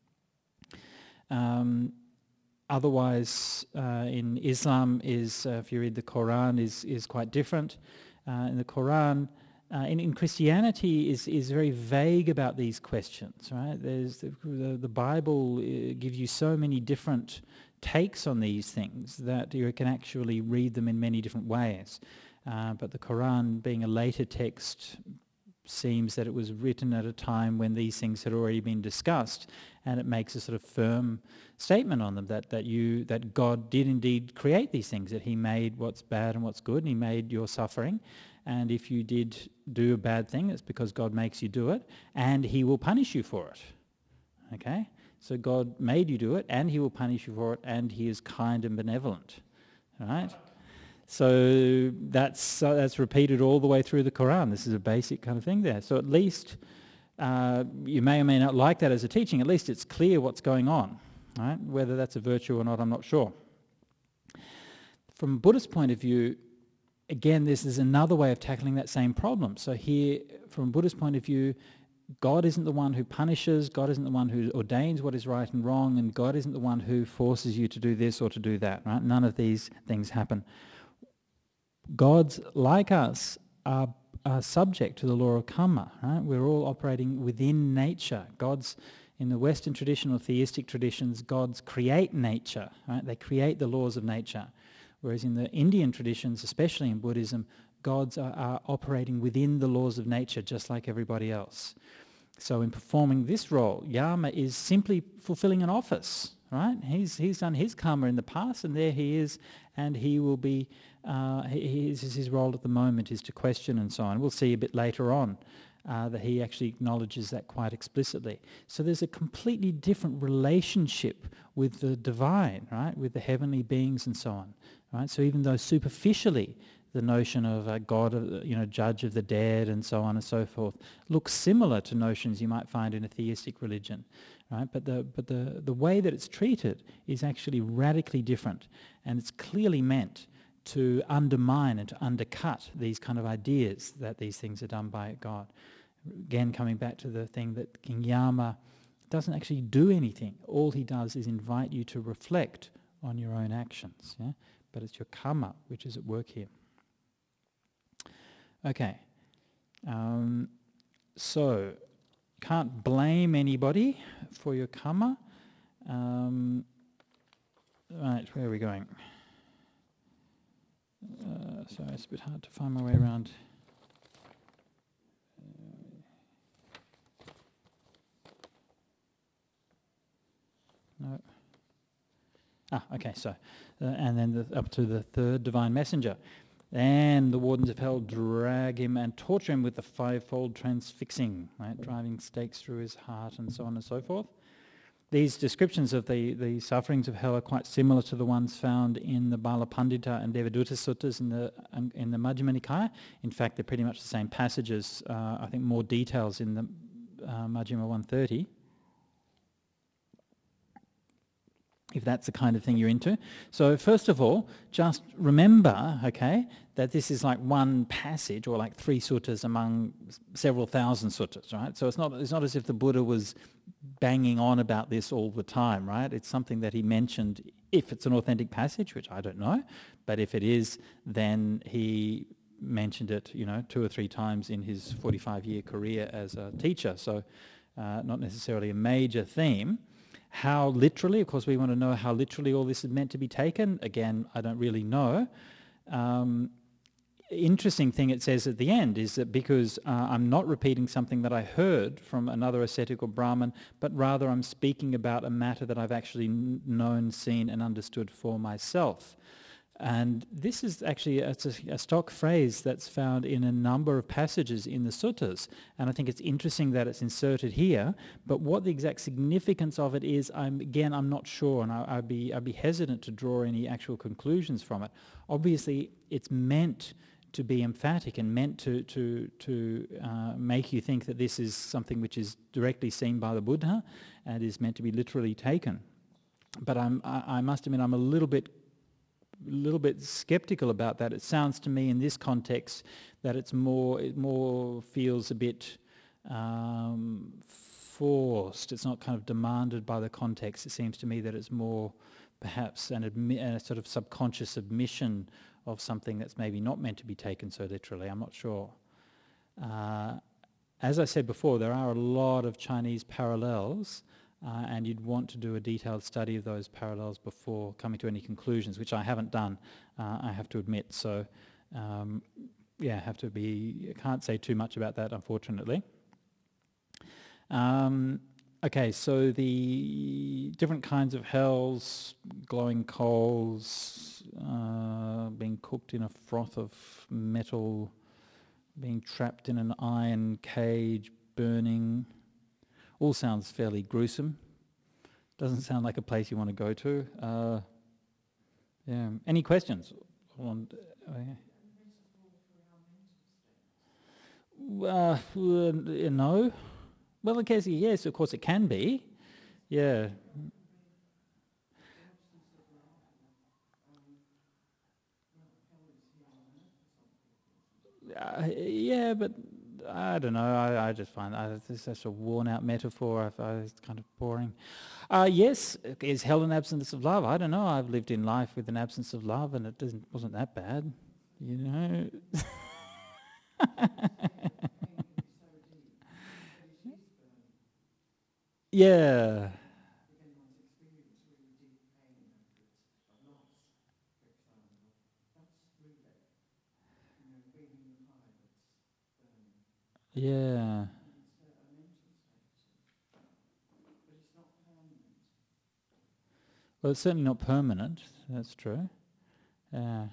[SPEAKER 1] Um, otherwise, uh, in Islam, is uh, if you read the Quran, is is quite different. Uh, in the Quran, Uh, in, in Christianity is, is very vague about these questions, right? There's the, the, the Bible uh, gives you so many different takes on these things that you can actually read them in many different ways. Uh, but the Quran, being a later text, seems that it was written at a time when these things had already been discussed, and it makes a sort of firm statement on them that, that you that God did indeed create these things, that he made what's bad and what's good, and he made your suffering. And if you did do a bad thing, it's because God makes you do it, and he will punish you for it. Okay? So God made you do it, and he will punish you for it, and he is kind and benevolent. All right? So that's uh, that's repeated all the way through the Quran. This is a basic kind of thing there. So at least uh, you may or may not like that as a teaching. At least it's clear what's going on. Right? Whether that's a virtue or not, I'm not sure. From a Buddhist point of view, again, this is another way of tackling that same problem. So here, from a Buddhist point of view, God isn't the one who punishes, God isn't the one who ordains what is right and wrong, and God isn't the one who forces you to do this or to do that, right? None of these things happen. Gods, like us, are, are subject to the law of karma, right? We're all operating within nature. Gods, in the Western tradition or theistic traditions, gods create nature, right? They create the laws of nature. Whereas in the Indian traditions, especially in Buddhism, gods are, are operating within the laws of nature just like everybody else. So in performing this role, Yama is simply fulfilling an office, right? He's he's done his karma in the past, and there he is, and he will be, uh, his, his role at the moment is to question and so on. We'll see a bit later on uh, that he actually acknowledges that quite explicitly. So there's a completely different relationship with the divine, right, with the heavenly beings and so on, right? So even though superficially the notion of a God, uh, you know, judge of the dead and so on and so forth looks similar to notions you might find in a theistic religion, right? But the but the the way that it's treated is actually radically different, and it's clearly meant to undermine and to undercut these kind of ideas that these things are done by God. Again, coming back to the thing that King Yama doesn't actually do anything. All he does is invite you to reflect on your own actions. Yeah? But it's your karma which is at work here. Okay. Um, so, can't blame anybody for your karma. Um, right, where are we going? Uh, sorry, it's a bit hard to find my way around. No. Ah, okay, so, uh, and then the, up to the third divine messenger. And the wardens of hell drag him and torture him with the fivefold transfixing, right, driving stakes through his heart and so on and so forth. These descriptions of the, the sufferings of hell are quite similar to the ones found in the Bala Pandita and Devadutta Suttas in the um, in the Majjhima Nikaya. In fact, they're pretty much the same passages. Uh, I think more details in the uh, Majjhima one thirty. If that's the kind of thing you're into. So first of all, just remember, okay, that this is like one passage or like three suttas among s- several thousand suttas, right? So it's not it's not as if the Buddha was banging on about this all the time, right? It's something that he mentioned, if it's an authentic passage, which I don't know, but if it is, then he mentioned it, you know, two or three times in his forty-five year career as a teacher. So uh, not necessarily a major theme. How literally, of course we want to know how literally all this is meant to be taken. Again, I don't really know. Um, interesting thing it says at the end is that because uh, I'm not repeating something that I heard from another ascetic or Brahmin, but rather I'm speaking about a matter that I've actually n- known, seen and understood for myself. And this is actually a, it's a, a stock phrase that's found in a number of passages in the suttas, and I think it's interesting that it's inserted here. But what the exact significance of it is, I'm, again, I'm not sure, and I, I'd be I'd be hesitant to draw any actual conclusions from it. Obviously, it's meant to be emphatic and meant to to to uh, make you think that this is something which is directly seen by the Buddha and is meant to be literally taken. But I'm, I, I must admit, I'm a little bit. little bit skeptical about that. It sounds to me in this context that it's more, it more feels a bit um, forced. It's not kind of demanded by the context. It seems to me that it's more perhaps an admi- a sort of subconscious admission of something that's maybe not meant to be taken so literally. I'm not sure. Uh, as I said before, there are a lot of Chinese parallels. Uh, and you'd want to do a detailed study of those parallels before coming to any conclusions, which I haven't done, uh, I have to admit. So, um, yeah, have to be, I can't say too much about that, unfortunately. Um, okay, so the different kinds of hells, glowing coals, uh, being cooked in a froth of metal, being trapped in an iron cage, burning, all sounds fairly gruesome. Doesn't sound like a place you want to go to. Uh, yeah. Any questions? On, uh, yeah. uh, no. Well, in case yes, of course it can be. Yeah. Uh, yeah, but I don't know. I, I just find uh, this is such a worn-out metaphor. I find it's kind of boring. Uh, yes, is hell an absence of love? I don't know. I've lived in life with an absence of love, and it doesn't wasn't that bad, you know. Yeah. Yeah. Well, it's certainly not permanent. That's true. Yeah.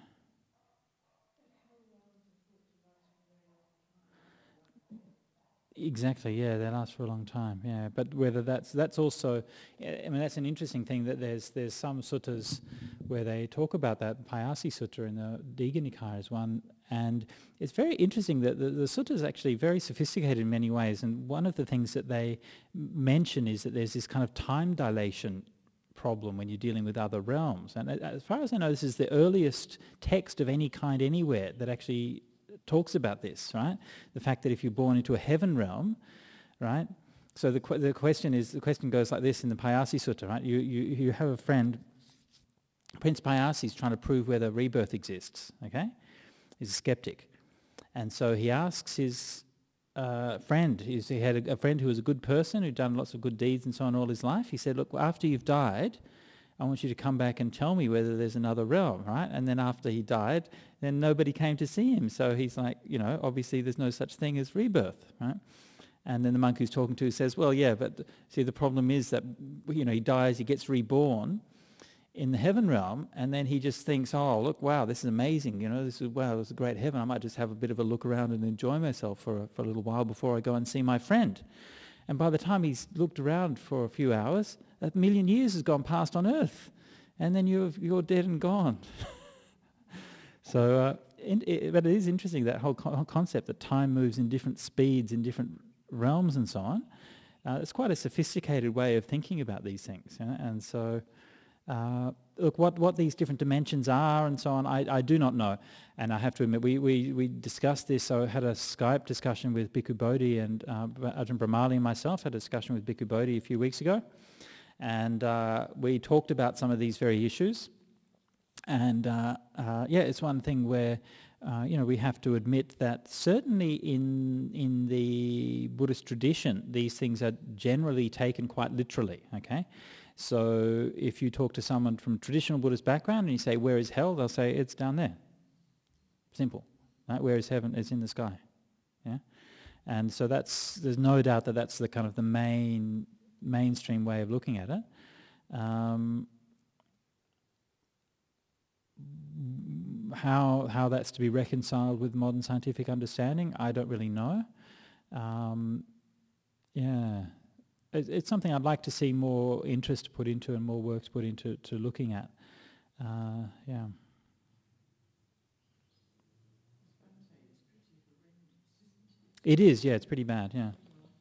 [SPEAKER 1] Exactly, yeah, they last for a long time, yeah. But whether that's that's also, I mean, that's an interesting thing that there's there's some suttas where they talk about that. Payasi Sutta in the Digha Nikaya is one, and it's very interesting that the, the sutta is actually very sophisticated in many ways. And one of the things that they m- mention is that there's this kind of time dilation problem when you're dealing with other realms. And a- as far as I know, this is the earliest text of any kind anywhere that actually talks about this, right? The fact that if you're born into a heaven realm, right? So the qu- the question is, the question goes like this in the Payasi Sutta, right? You you you have a friend, Prince Payasi is trying to prove whether rebirth exists, okay? He's a skeptic. And so he asks his uh, friend, he's, he had a, a friend who was a good person, who'd done lots of good deeds and so on all his life. He said, look, after you've died, I want you to come back and tell me whether there's another realm, right? And then after he died, then nobody came to see him. So he's like, you know, obviously there's no such thing as rebirth, right? And then the monk who's talking to says, well, yeah, but see, the problem is that, you know, he dies, he gets reborn in the heaven realm, and then he just thinks, oh, look, wow, this is amazing, you know, this is, wow, this is a great heaven. I might just have a bit of a look around and enjoy myself for a, for a little while before I go and see my friend. And by the time he's looked around for a few hours, a million years has gone past on Earth, and then you're, you're dead and gone. so, uh, in, it, but it is interesting, that whole, co- whole concept that time moves in different speeds in different realms and so on. Uh, it's quite a sophisticated way of thinking about these things. You know? And so, uh, look, what, what these different dimensions are and so on, I, I do not know. And I have to admit, we, we, we discussed this. So I had a Skype discussion with Bhikkhu Bodhi, and uh, Ajahn Brahmali and myself had a discussion with Bhikkhu Bodhi a few weeks ago. And uh, we talked about some of these very issues. And uh, uh, yeah, it's one thing where, uh, you know, we have to admit that certainly in in the Buddhist tradition, these things are generally taken quite literally, okay? So if you talk to someone from traditional Buddhist background and you say, where is hell? They'll say, it's down there. Simple. Right? Where is heaven? It's in the sky. Yeah. And so that's, there's no doubt that that's the kind of the main mainstream way of looking at it. Um, how how that's to be reconciled with modern scientific understanding, I don't really know. Um, yeah. It, it's something I'd like to see more interest put into and more work put into to looking at. Uh, yeah. It is, yeah, it's pretty bad, yeah.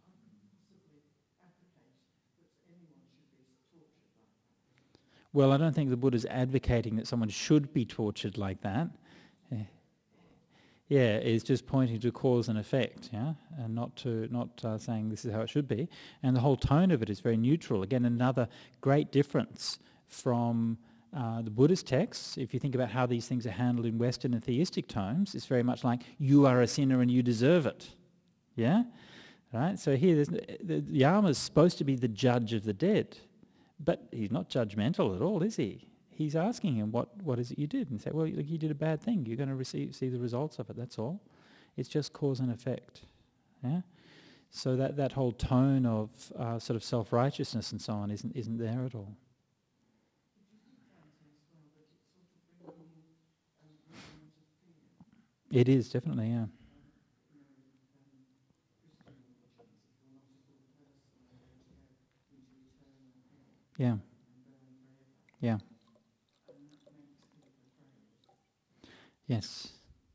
[SPEAKER 1] Well, I don't think the Buddha's advocating that someone should be tortured like that. Yeah, yeah, it's just pointing to cause and effect, yeah, and not to not uh, saying this is how it should be. And the whole tone of it is very neutral. Again, another great difference from uh, the Buddhist texts. If you think about how these things are handled in Western and theistic tomes, it's very much like, you are a sinner and you deserve it, yeah, right. So here, there's, the Yama is supposed to be the judge of the dead. But he's not judgmental at all, is he? He's asking him, what, what is it you did? And say, well, you did a bad thing. You're going to receive, see the results of it, that's all. It's just cause and effect. Yeah. So that, that whole tone of uh, sort of self-righteousness and so on isn't, isn't there at all. It is, definitely, yeah. Yeah. Yeah. Yes.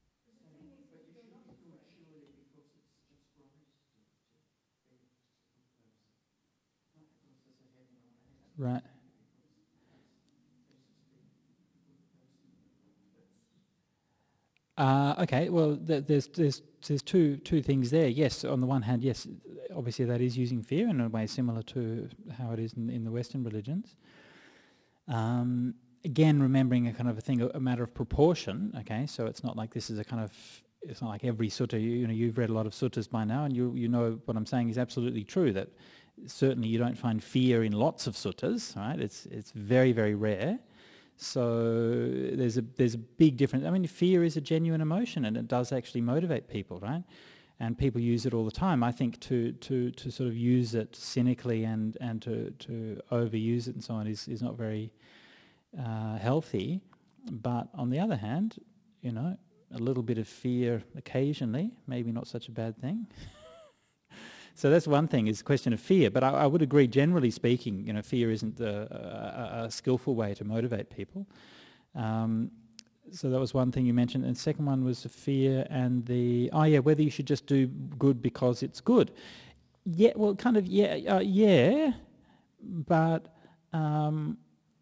[SPEAKER 1] Right. Uh, okay, well, th- there's there's there's two two things there. Yes, on the one hand, yes, obviously that is using fear in a way similar to how it is in, in the Western religions. Um, again, remembering a kind of a thing, a, a matter of proportion. Okay, so it's not like this is a kind of, it's not like every sutta. You, you know, you've read a lot of suttas by now, and you you know what I'm saying is absolutely true. That certainly you don't find fear in lots of suttas, right? It's it's very very rare. So there's a there's a big difference. I mean, fear is a genuine emotion, and it does actually motivate people, right? And people use it all the time. I think to to, to sort of use it cynically and, and to, to overuse it and so on is, is not very uh, healthy. But on the other hand, you know, a little bit of fear occasionally, maybe not such a bad thing. So that's one thing, is a question of fear. But I, I would agree, generally speaking, you know, fear isn't a, a, a skillful way to motivate people. Um, so that was one thing you mentioned. And the second one was the fear and the, oh yeah, whether you should just do good because it's good. Yeah, well, kind of, yeah, uh, yeah, but um,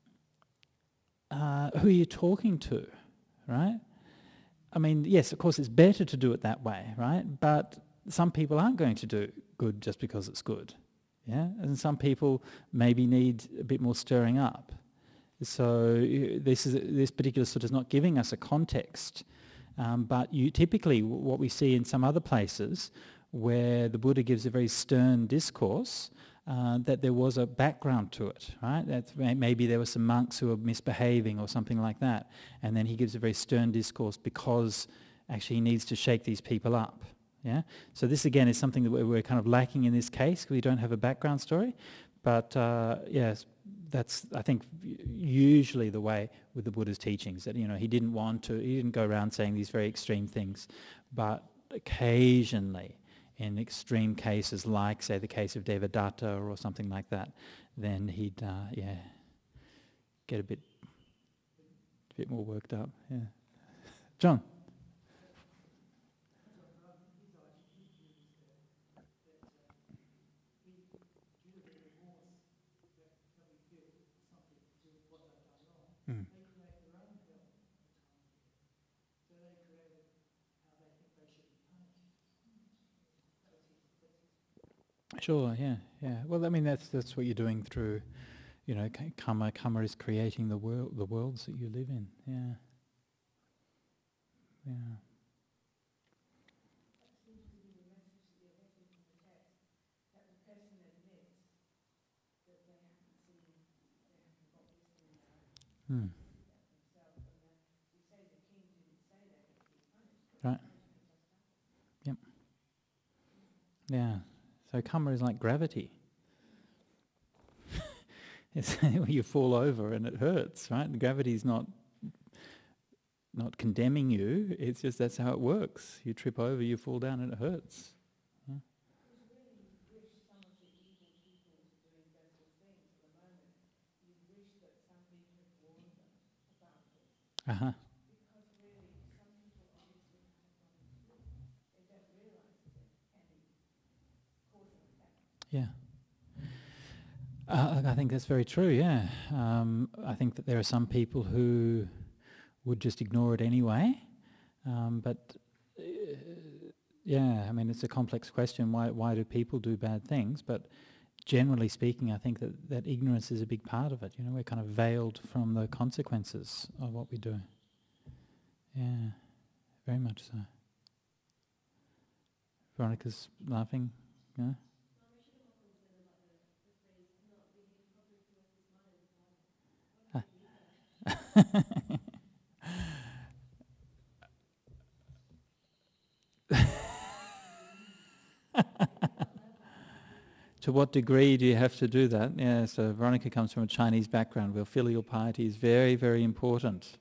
[SPEAKER 1] uh, who are you talking to, right? I mean, yes, of course, it's better to do it that way, right? But some people aren't going to do good just because it's good, yeah? And some people maybe need a bit more stirring up. So uh, this is this particular sort is not giving us a context, um, but you typically w- what we see in some other places where the Buddha gives a very stern discourse, uh, that there was a background to it, right? That's may- maybe there were some monks who were misbehaving or something like that, and then he gives a very stern discourse because actually he needs to shake these people up. Yeah. So this again is something that we're, we're kind of lacking in this case. We don't have a background story, but uh, yes, that's I think usually the way with the Buddha's teachings, that you know he didn't want to, he didn't go around saying these very extreme things, but occasionally, in extreme cases like, say, the case of Devadatta or something like that, then he'd, uh, yeah, get a bit, a bit more worked up. Yeah, John. Mm. Sure. Yeah. Yeah. Well, I mean, that's that's what you're doing through, you know, k- karma. Karma is creating the world, the worlds that you live in. Yeah. Yeah. Hmm. Right. Yep. Yeah. So karma is like gravity. It's you fall over and it hurts, right? Gravity is not not condemning you. It's just that's how it works. You trip over, you fall down, and it hurts. Yeah. Uh huh. Yeah. Uh, I think that's very true. Yeah. Um, I think that there are some people who would just ignore it anyway. Um, but uh, yeah, I mean, it's a complex question. Why why do people do bad things? But generally speaking, I think that, that ignorance is a big part of it. You know, we're kind of veiled from the consequences of what we do. Yeah, very much so. Veronica's laughing. Yeah. To what degree do you have to do that? Yeah, so Veronica comes from a Chinese background where filial piety is very, very important.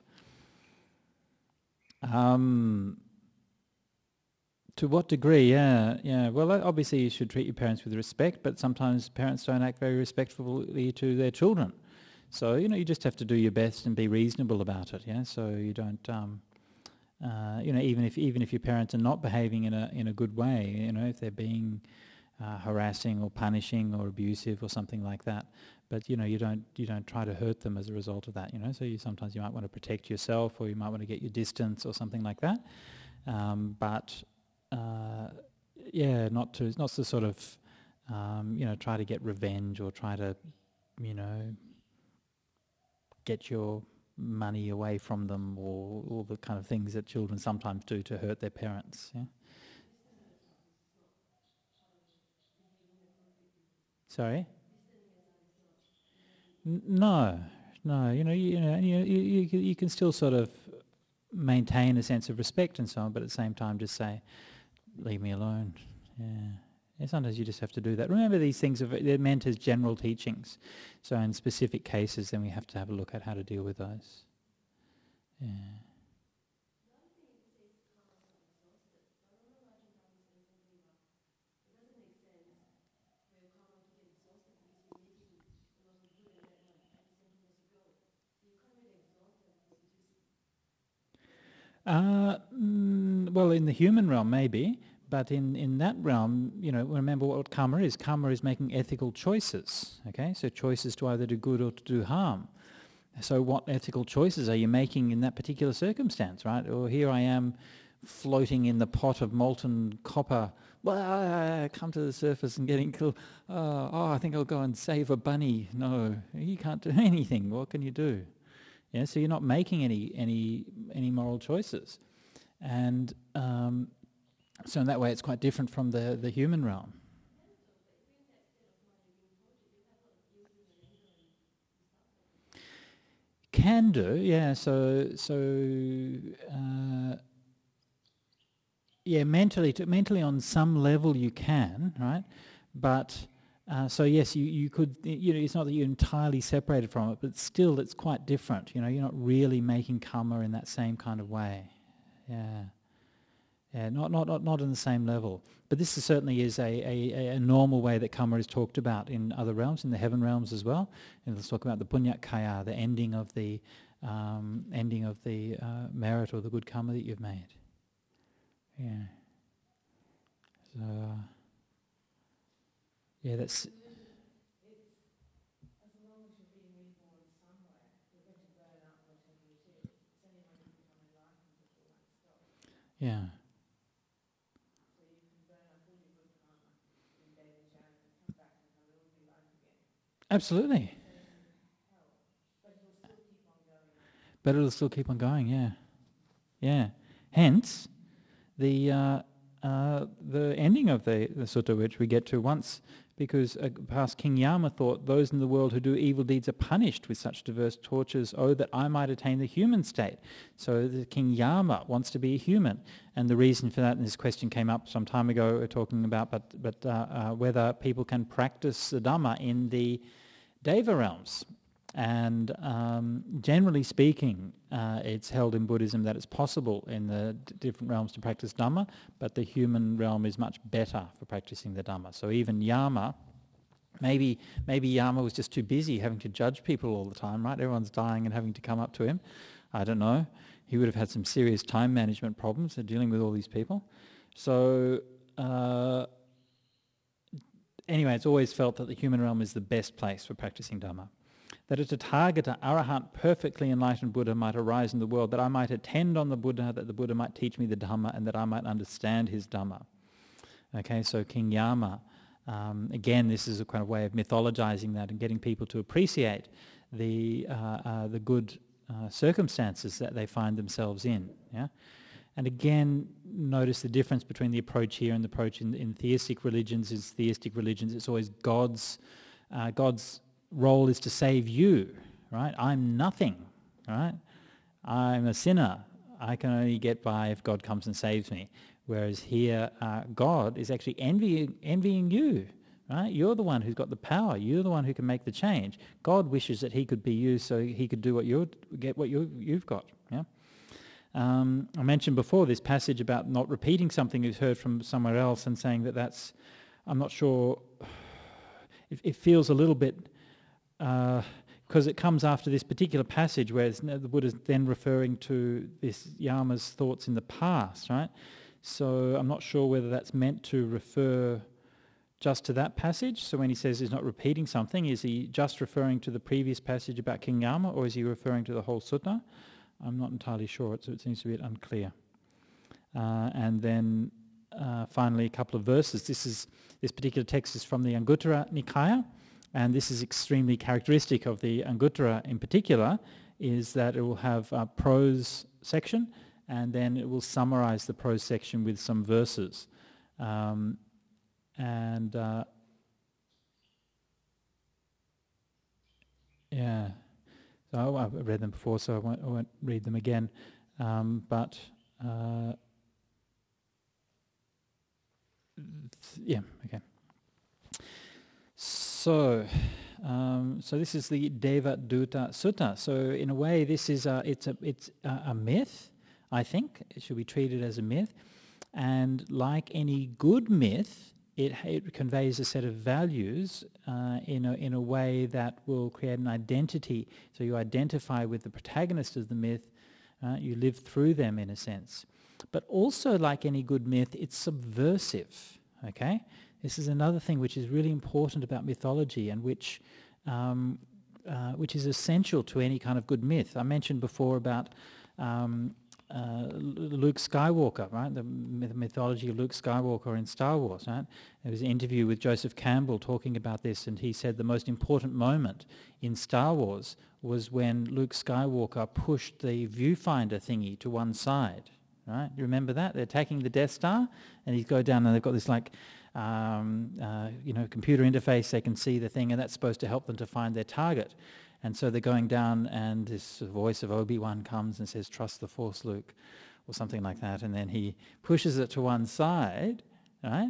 [SPEAKER 1] Um, to what degree? Yeah, yeah. Well, obviously you should treat your parents with respect, but sometimes parents don't act very respectfully to their children. So, you know, you just have to do your best and be reasonable about it, yeah? So you don't, um, uh, you know, even if even if your parents are not behaving in a in a good way, you know, if they're being uh, harassing or punishing or abusive or something like that, but you know, you don't you don't try to hurt them as a result of that, you know. So you sometimes you might want to protect yourself, or you might want to get your distance or something like that. Um, but uh, yeah, not to not to sort of um, you know, try to get revenge or try to, you know, get your money away from them, or all the kind of things that children sometimes do to hurt their parents. Yeah. Sorry. N- no, no. You know, you, you know, you, you you you can still sort of maintain a sense of respect and so on, but at the same time, just say, "Leave me alone." Yeah. Yeah, sometimes you just have to do that. Remember, these things are they're meant as general teachings. So in specific cases, then we have to have a look at how to deal with those. Yeah. Uh, mm, well, in the human realm, maybe, but in, in that realm, you know, remember what karma is. Karma is making ethical choices, okay? So choices to either do good or to do harm. So what ethical choices are you making in that particular circumstance, right? Or here I am floating in the pot of molten copper, well, come to the surface and getting killed. Uh, oh, I think I'll go and save a bunny. No, you can't do anything. What can you do? Yeah, so you're not making any any any moral choices, and um, so in that way, it's quite different from the the human realm. Can do, yeah. So so uh, yeah, mentally to, mentally on some level you can, right? But uh, so yes, you you could, you know, it's not that you're entirely separated from it, but still it's quite different. You know, you're not really making karma in that same kind of way. Yeah. Yeah, not not not not on the same level, but this is certainly is a, a, a normal way that karma is talked about in other realms, in the heaven realms as well. And let's talk about the punya kaya, the ending of the um, ending of the uh, merit or the good karma that you've made. Yeah. So yeah, that's. Yeah. Absolutely. But it'll still keep on going, yeah. Yeah. Hence, the uh, uh, the ending of the, the sutta, which we get to once, because uh, past King Yama thought, those in the world who do evil deeds are punished with such diverse tortures, oh, that I might attain the human state. So the King Yama wants to be a human. And the reason for that, and this question came up some time ago, we're talking about, but, but uh, uh, whether people can practice the Dhamma in the Deva realms. And um, generally speaking, uh, it's held in Buddhism that it's possible in the d- different realms to practice Dhamma, but the human realm is much better for practicing the Dhamma. So even Yama, maybe maybe Yama was just too busy having to judge people all the time, right? Everyone's dying and having to come up to him. I don't know. He would have had some serious time management problems in dealing with all these people. So uh, anyway, it's always felt that the human realm is the best place for practicing Dhamma. That a Tathagata, Arahant, perfectly enlightened Buddha might arise in the world, that I might attend on the Buddha, that the Buddha might teach me the Dhamma, and that I might understand his Dhamma. Okay, so King Yama, um, again, this is a kind of way of mythologizing that and getting people to appreciate the uh, uh, the good uh, circumstances that they find themselves in. Yeah, and again, notice the difference between the approach here and the approach in, in theistic religions. Is theistic religions, it's always God's uh, God's role is to save you, right? I'm nothing, right? I'm a sinner. I can only get by if God comes and saves me. Whereas here, uh, God is actually envying, envying you, right? You're the one who's got the power. You're the one who can make the change. God wishes that he could be you so he could do what you get what you you've got. Yeah. Um, I mentioned before this passage about not repeating something you've heard from somewhere else and saying that that's, I'm not sure. It, it feels a little bit. Because uh, it comes after this particular passage where the Buddha's then referring to this Yama's thoughts in the past, right? So I'm not sure whether that's meant to refer just to that passage. So when he says he's not repeating something, is he just referring to the previous passage about King Yama, or is he referring to the whole sutta? I'm not entirely sure, so it seems to be a bit unclear. Uh, and then uh, finally a couple of verses. This is this particular text is from the Anguttara Nikaya. And this is extremely characteristic of the Anguttara in particular, is that it will have a prose section, and then it will summarize the prose section with some verses. Um, and uh, yeah, so I've read them before, so I won't, I won't read them again. Um, but uh, yeah, okay. So, um, so this is the Devadutta Sutta. So, in a way, this is a, it's a it's a, a myth. I think it should be treated as a myth, and like any good myth, it it conveys a set of values uh, in a in a way that will create an identity. So you identify with the protagonist of the myth, Right? You live through them in a sense. But also, like any good myth, it's subversive. Okay? This is another thing which is really important about mythology and which um, uh, which is essential to any kind of good myth. I mentioned before about um, uh, Luke Skywalker, right? The myth- mythology of Luke Skywalker in Star Wars, right? There was an interview with Joseph Campbell talking about this, and he said the most important moment in Star Wars was when Luke Skywalker pushed the viewfinder thingy to one side, right? You remember that? They're attacking the Death Star, and he's go down and they've got this like, um, uh, you know, computer interface. They can see the thing, and that's supposed to help them to find their target. And so they're going down, and this voice of Obi-Wan comes and says, "Trust the Force, Luke," or something like that. And then he pushes it to one side, right?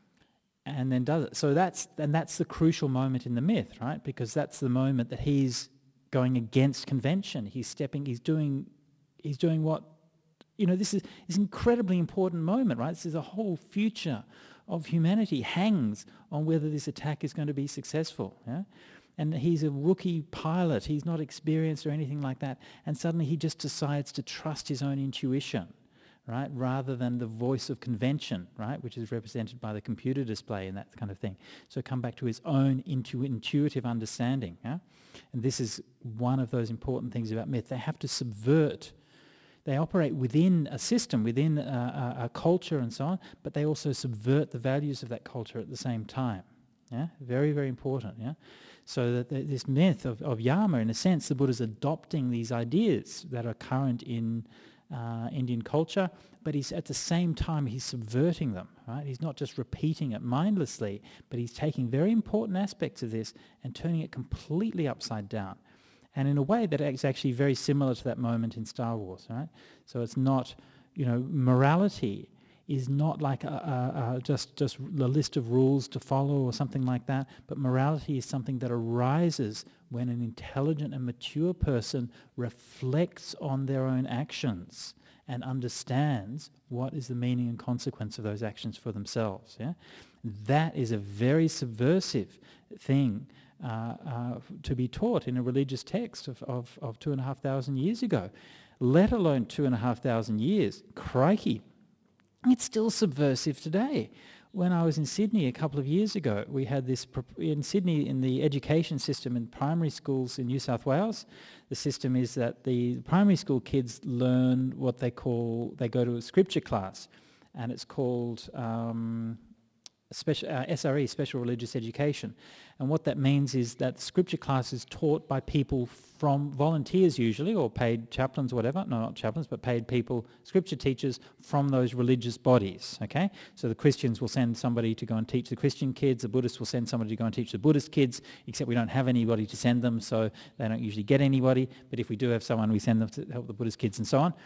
[SPEAKER 1] And then does it. So that's and that's the crucial moment in the myth, right? Because that's the moment that he's going against convention. He's stepping. He's doing. He's doing what. You know, this is this incredibly important moment, right? This is a whole future of humanity hangs on whether this attack is going to be successful. Yeah? And he's a rookie pilot. He's not experienced or anything like that. And suddenly he just decides to trust his own intuition, right, rather than the voice of convention, right, which is represented by the computer display and that kind of thing. So come back to his own intu- intuitive understanding. Yeah? And this is one of those important things about myth. They have to subvert. They operate within a system, within a, a, a culture and so on, but they also subvert the values of that culture at the same time. Yeah, very, very important. Yeah, so that th- this myth of, of Yama, in a sense, the Buddha's adopting these ideas that are current in uh, Indian culture, but he's at the same time he's subverting them. Right, he's not just repeating it mindlessly, but he's taking very important aspects of this and turning it completely upside down. And in a way that is actually very similar to that moment in Star Wars, right? So it's not, you know, morality is not like a, a, a just just a list of rules to follow or something like that, but morality is something that arises when an intelligent and mature person reflects on their own actions and understands what is the meaning and consequence of those actions for themselves. Yeah, that is a very subversive thing uh, uh, to be taught in a religious text of, of, of two and a half thousand years ago, let alone two and a half thousand years. Crikey. It's still subversive today. When I was in Sydney a couple of years ago, we had this, in Sydney, in the education system in primary schools in New South Wales, the system is that the primary school kids learn what they call, they go to a scripture class, and it's called um, special, uh, S R E, Special Religious Education. And what that means is that scripture class is taught by people from volunteers usually, or paid chaplains or whatever, no, not chaplains, but paid people, scripture teachers from those religious bodies, okay? So the Christians will send somebody to go and teach the Christian kids, the Buddhists will send somebody to go and teach the Buddhist kids, except we don't have anybody to send them, so they don't usually get anybody, but if we do have someone, we send them to help the Buddhist kids and so on.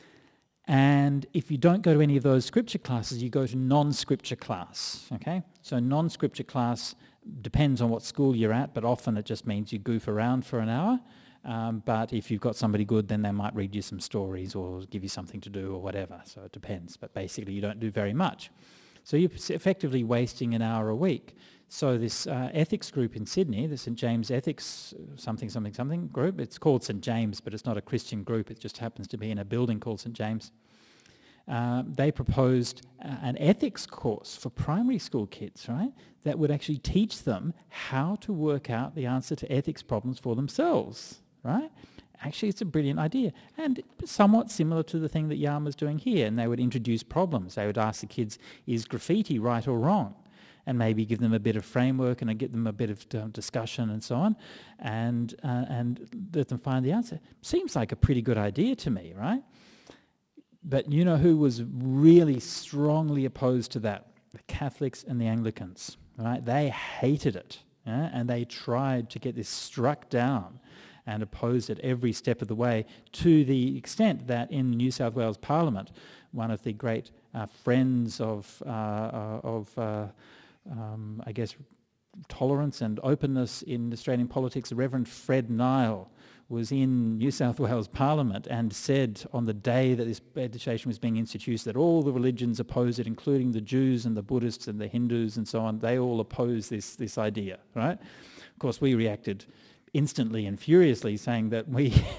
[SPEAKER 1] And if you don't go to any of those scripture classes, you go to non-scripture class, okay? So non-scripture class depends on what school you're at, but often it just means you goof around for an hour. Um, but if you've got somebody good, then they might read you some stories or give you something to do or whatever. So it depends. But basically, you don't do very much. So you're effectively wasting an hour a week. So this uh, ethics group in Sydney, the Saint James Ethics something, something, something group, it's called Saint James, but it's not a Christian group. It just happens to be in a building called Saint James. Uh, they proposed uh, an ethics course for primary school kids, right, that would actually teach them how to work out the answer to ethics problems for themselves, right? Actually, it's a brilliant idea, and somewhat similar to the thing that Yama's doing here. And they would introduce problems. They would ask the kids, is graffiti right or wrong? And maybe give them a bit of framework and get them a bit of uh, discussion and so on, and uh, and let them find the answer. Seems like a pretty good idea to me, right? But you know who was really strongly opposed to that? The Catholics and the Anglicans, right? They hated it, yeah? And they tried to get this struck down and opposed it every step of the way, to the extent that in New South Wales Parliament, one of the great uh, friends of, uh, uh, of uh, um, I guess, tolerance and openness in Australian politics, the Reverend Fred Nile, was in New South Wales Parliament and said on the day that this legislation was being introduced that all the religions oppose it, including the Jews and the Buddhists and the Hindus and so on. They all oppose this, this idea, right? Of course, we reacted instantly and furiously, saying that we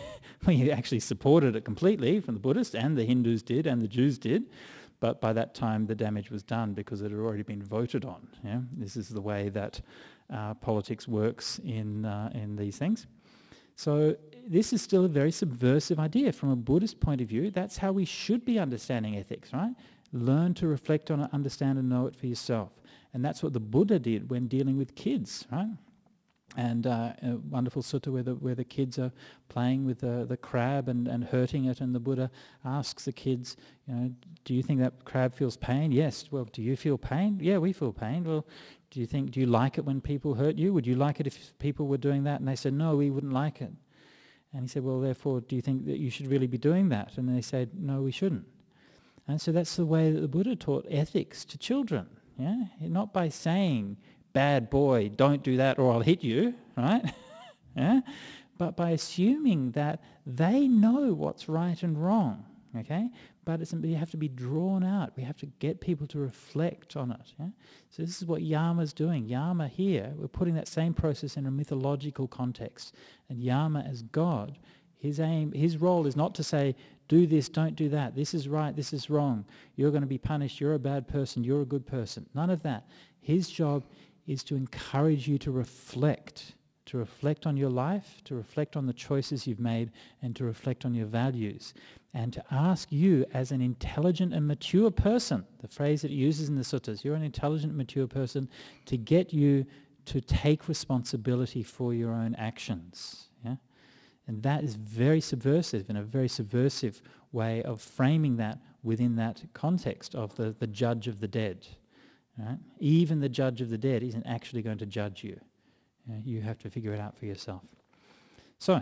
[SPEAKER 1] we actually supported it completely from the Buddhists, and the Hindus did, and the Jews did. But by that time, the damage was done because it had already been voted on. Yeah? This is the way that uh, politics works in uh, in these things. So this is still a very subversive idea from a Buddhist point of view. That's how we should be understanding ethics, right? Learn to reflect on it, understand and know it for yourself. And that's what the Buddha did when dealing with kids, right? And uh, a wonderful sutta where the, where the kids are playing with the, the crab and, and hurting it, and the Buddha asks the kids, you know, do you think that crab feels pain? Yes. Well, do you feel pain? Yeah, we feel pain. Well, do you think, do you like it when people hurt you? Would you like it if people were doing that? And they said, no, we wouldn't like it. And he said, well, therefore, do you think that you should really be doing that? And they said, no, we shouldn't. And so that's the way that the Buddha taught ethics to children, yeah? Not by saying, bad boy, don't do that or I'll hit you, right? Yeah? But by assuming that they know what's right and wrong, okay? But it's, you have to be drawn out. We have to get people to reflect on it. Yeah? So this is what Yama's doing. Yama here, we're putting that same process in a mythological context. And Yama as God, his aim, his role is not to say, do this, don't do that. This is right, this is wrong. You're going to be punished. You're a bad person. You're a good person. None of that. His job is to encourage you to reflect, to reflect on your life, to reflect on the choices you've made, and to reflect on your values, and to ask you as an intelligent and mature person, the phrase that it uses in the suttas, you're an intelligent and mature person, to get you to take responsibility for your own actions. Yeah? And that is very subversive, in a very subversive way of framing that within that context of the, the judge of the dead. Right? Even the judge of the dead isn't actually going to judge you. You know, you have to figure it out for yourself. So,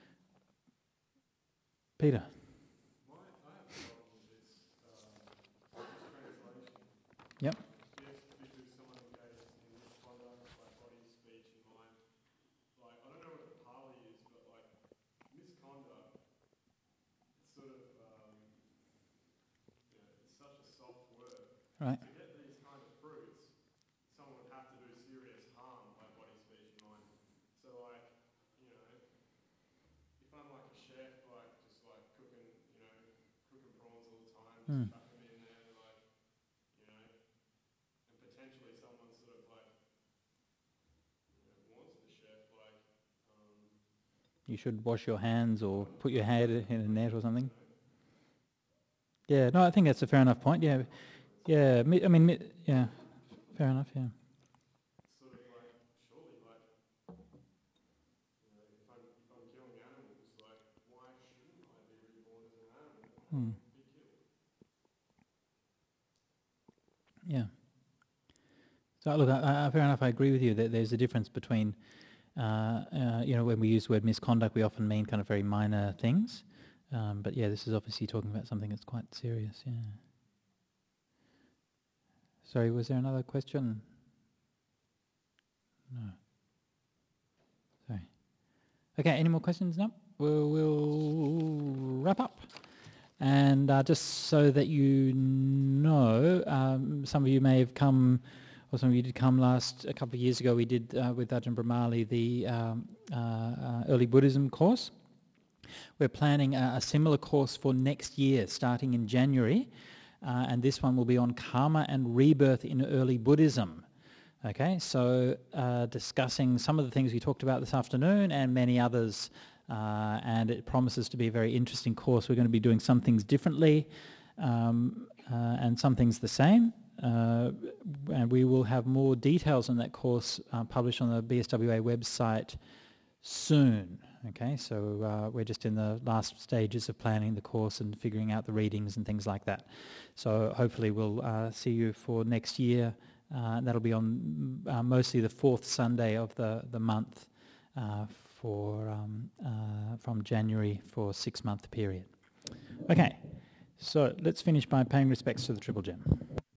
[SPEAKER 1] Peter.
[SPEAKER 2] My, I have a problem with this, um, this translation.
[SPEAKER 1] Yep.
[SPEAKER 2] Yes, because someone engages in misconduct by body, speech and mind. Like, I don't know what the Pali is, but like, misconduct, it's sort of, um, you know, it's such a soft word.
[SPEAKER 1] Right.
[SPEAKER 2] To get these kind of fruits, someone would have to do serious harm by body, speech and mind. So like, you know, if I'm like a chef, like just like cooking, you know, cooking prawns all the time, just
[SPEAKER 1] Mm.
[SPEAKER 2] chuck them in there, like, you know, and potentially someone sort of like, you know, wants the chef, like, um,
[SPEAKER 1] You should wash your hands or put your head in a net or something. Yeah, no, I think that's a fair enough point. Yeah, yeah. mi- I mean, mi- yeah, fair enough. Yeah.
[SPEAKER 2] sort of like, surely like, you know, if I'm, if I'm killing animals, like, why shouldn't I be reborn as an animal
[SPEAKER 1] Hmm.
[SPEAKER 2] and be killed?
[SPEAKER 1] Yeah. So look, I, I, fair enough. I agree with you that there's a difference between, uh, uh, you know, when we use the word misconduct, we often mean kind of very minor things. Um, but yeah, this is obviously talking about something that's quite serious. Yeah. Sorry, was there another question? No. Sorry. Okay, any more questions? No? We'll, we'll wrap up. And uh, just so that you know, um, some of you may have come, or some of you did come last, a couple of years ago, we did uh, with Ajahn Brahmali the um, uh, uh, Early Buddhism course. We're planning a, a similar course for next year, starting in January. Uh, and this one will be on karma and rebirth in early Buddhism. Okay, so uh, discussing some of the things we talked about this afternoon and many others, uh, and it promises to be a very interesting course. We're going to be doing some things differently um, uh, and some things the same, uh, and we will have more details on that course uh, published on the B S W A website soon. Okay, so uh, we're just in the last stages of planning the course and figuring out the readings and things like that. So hopefully we'll uh, see you for next year. Uh, that'll be on uh, mostly the fourth Sunday of the, the month uh, for um, uh, from January for a six-month period. Okay, so let's finish by paying respects to the Triple Gem.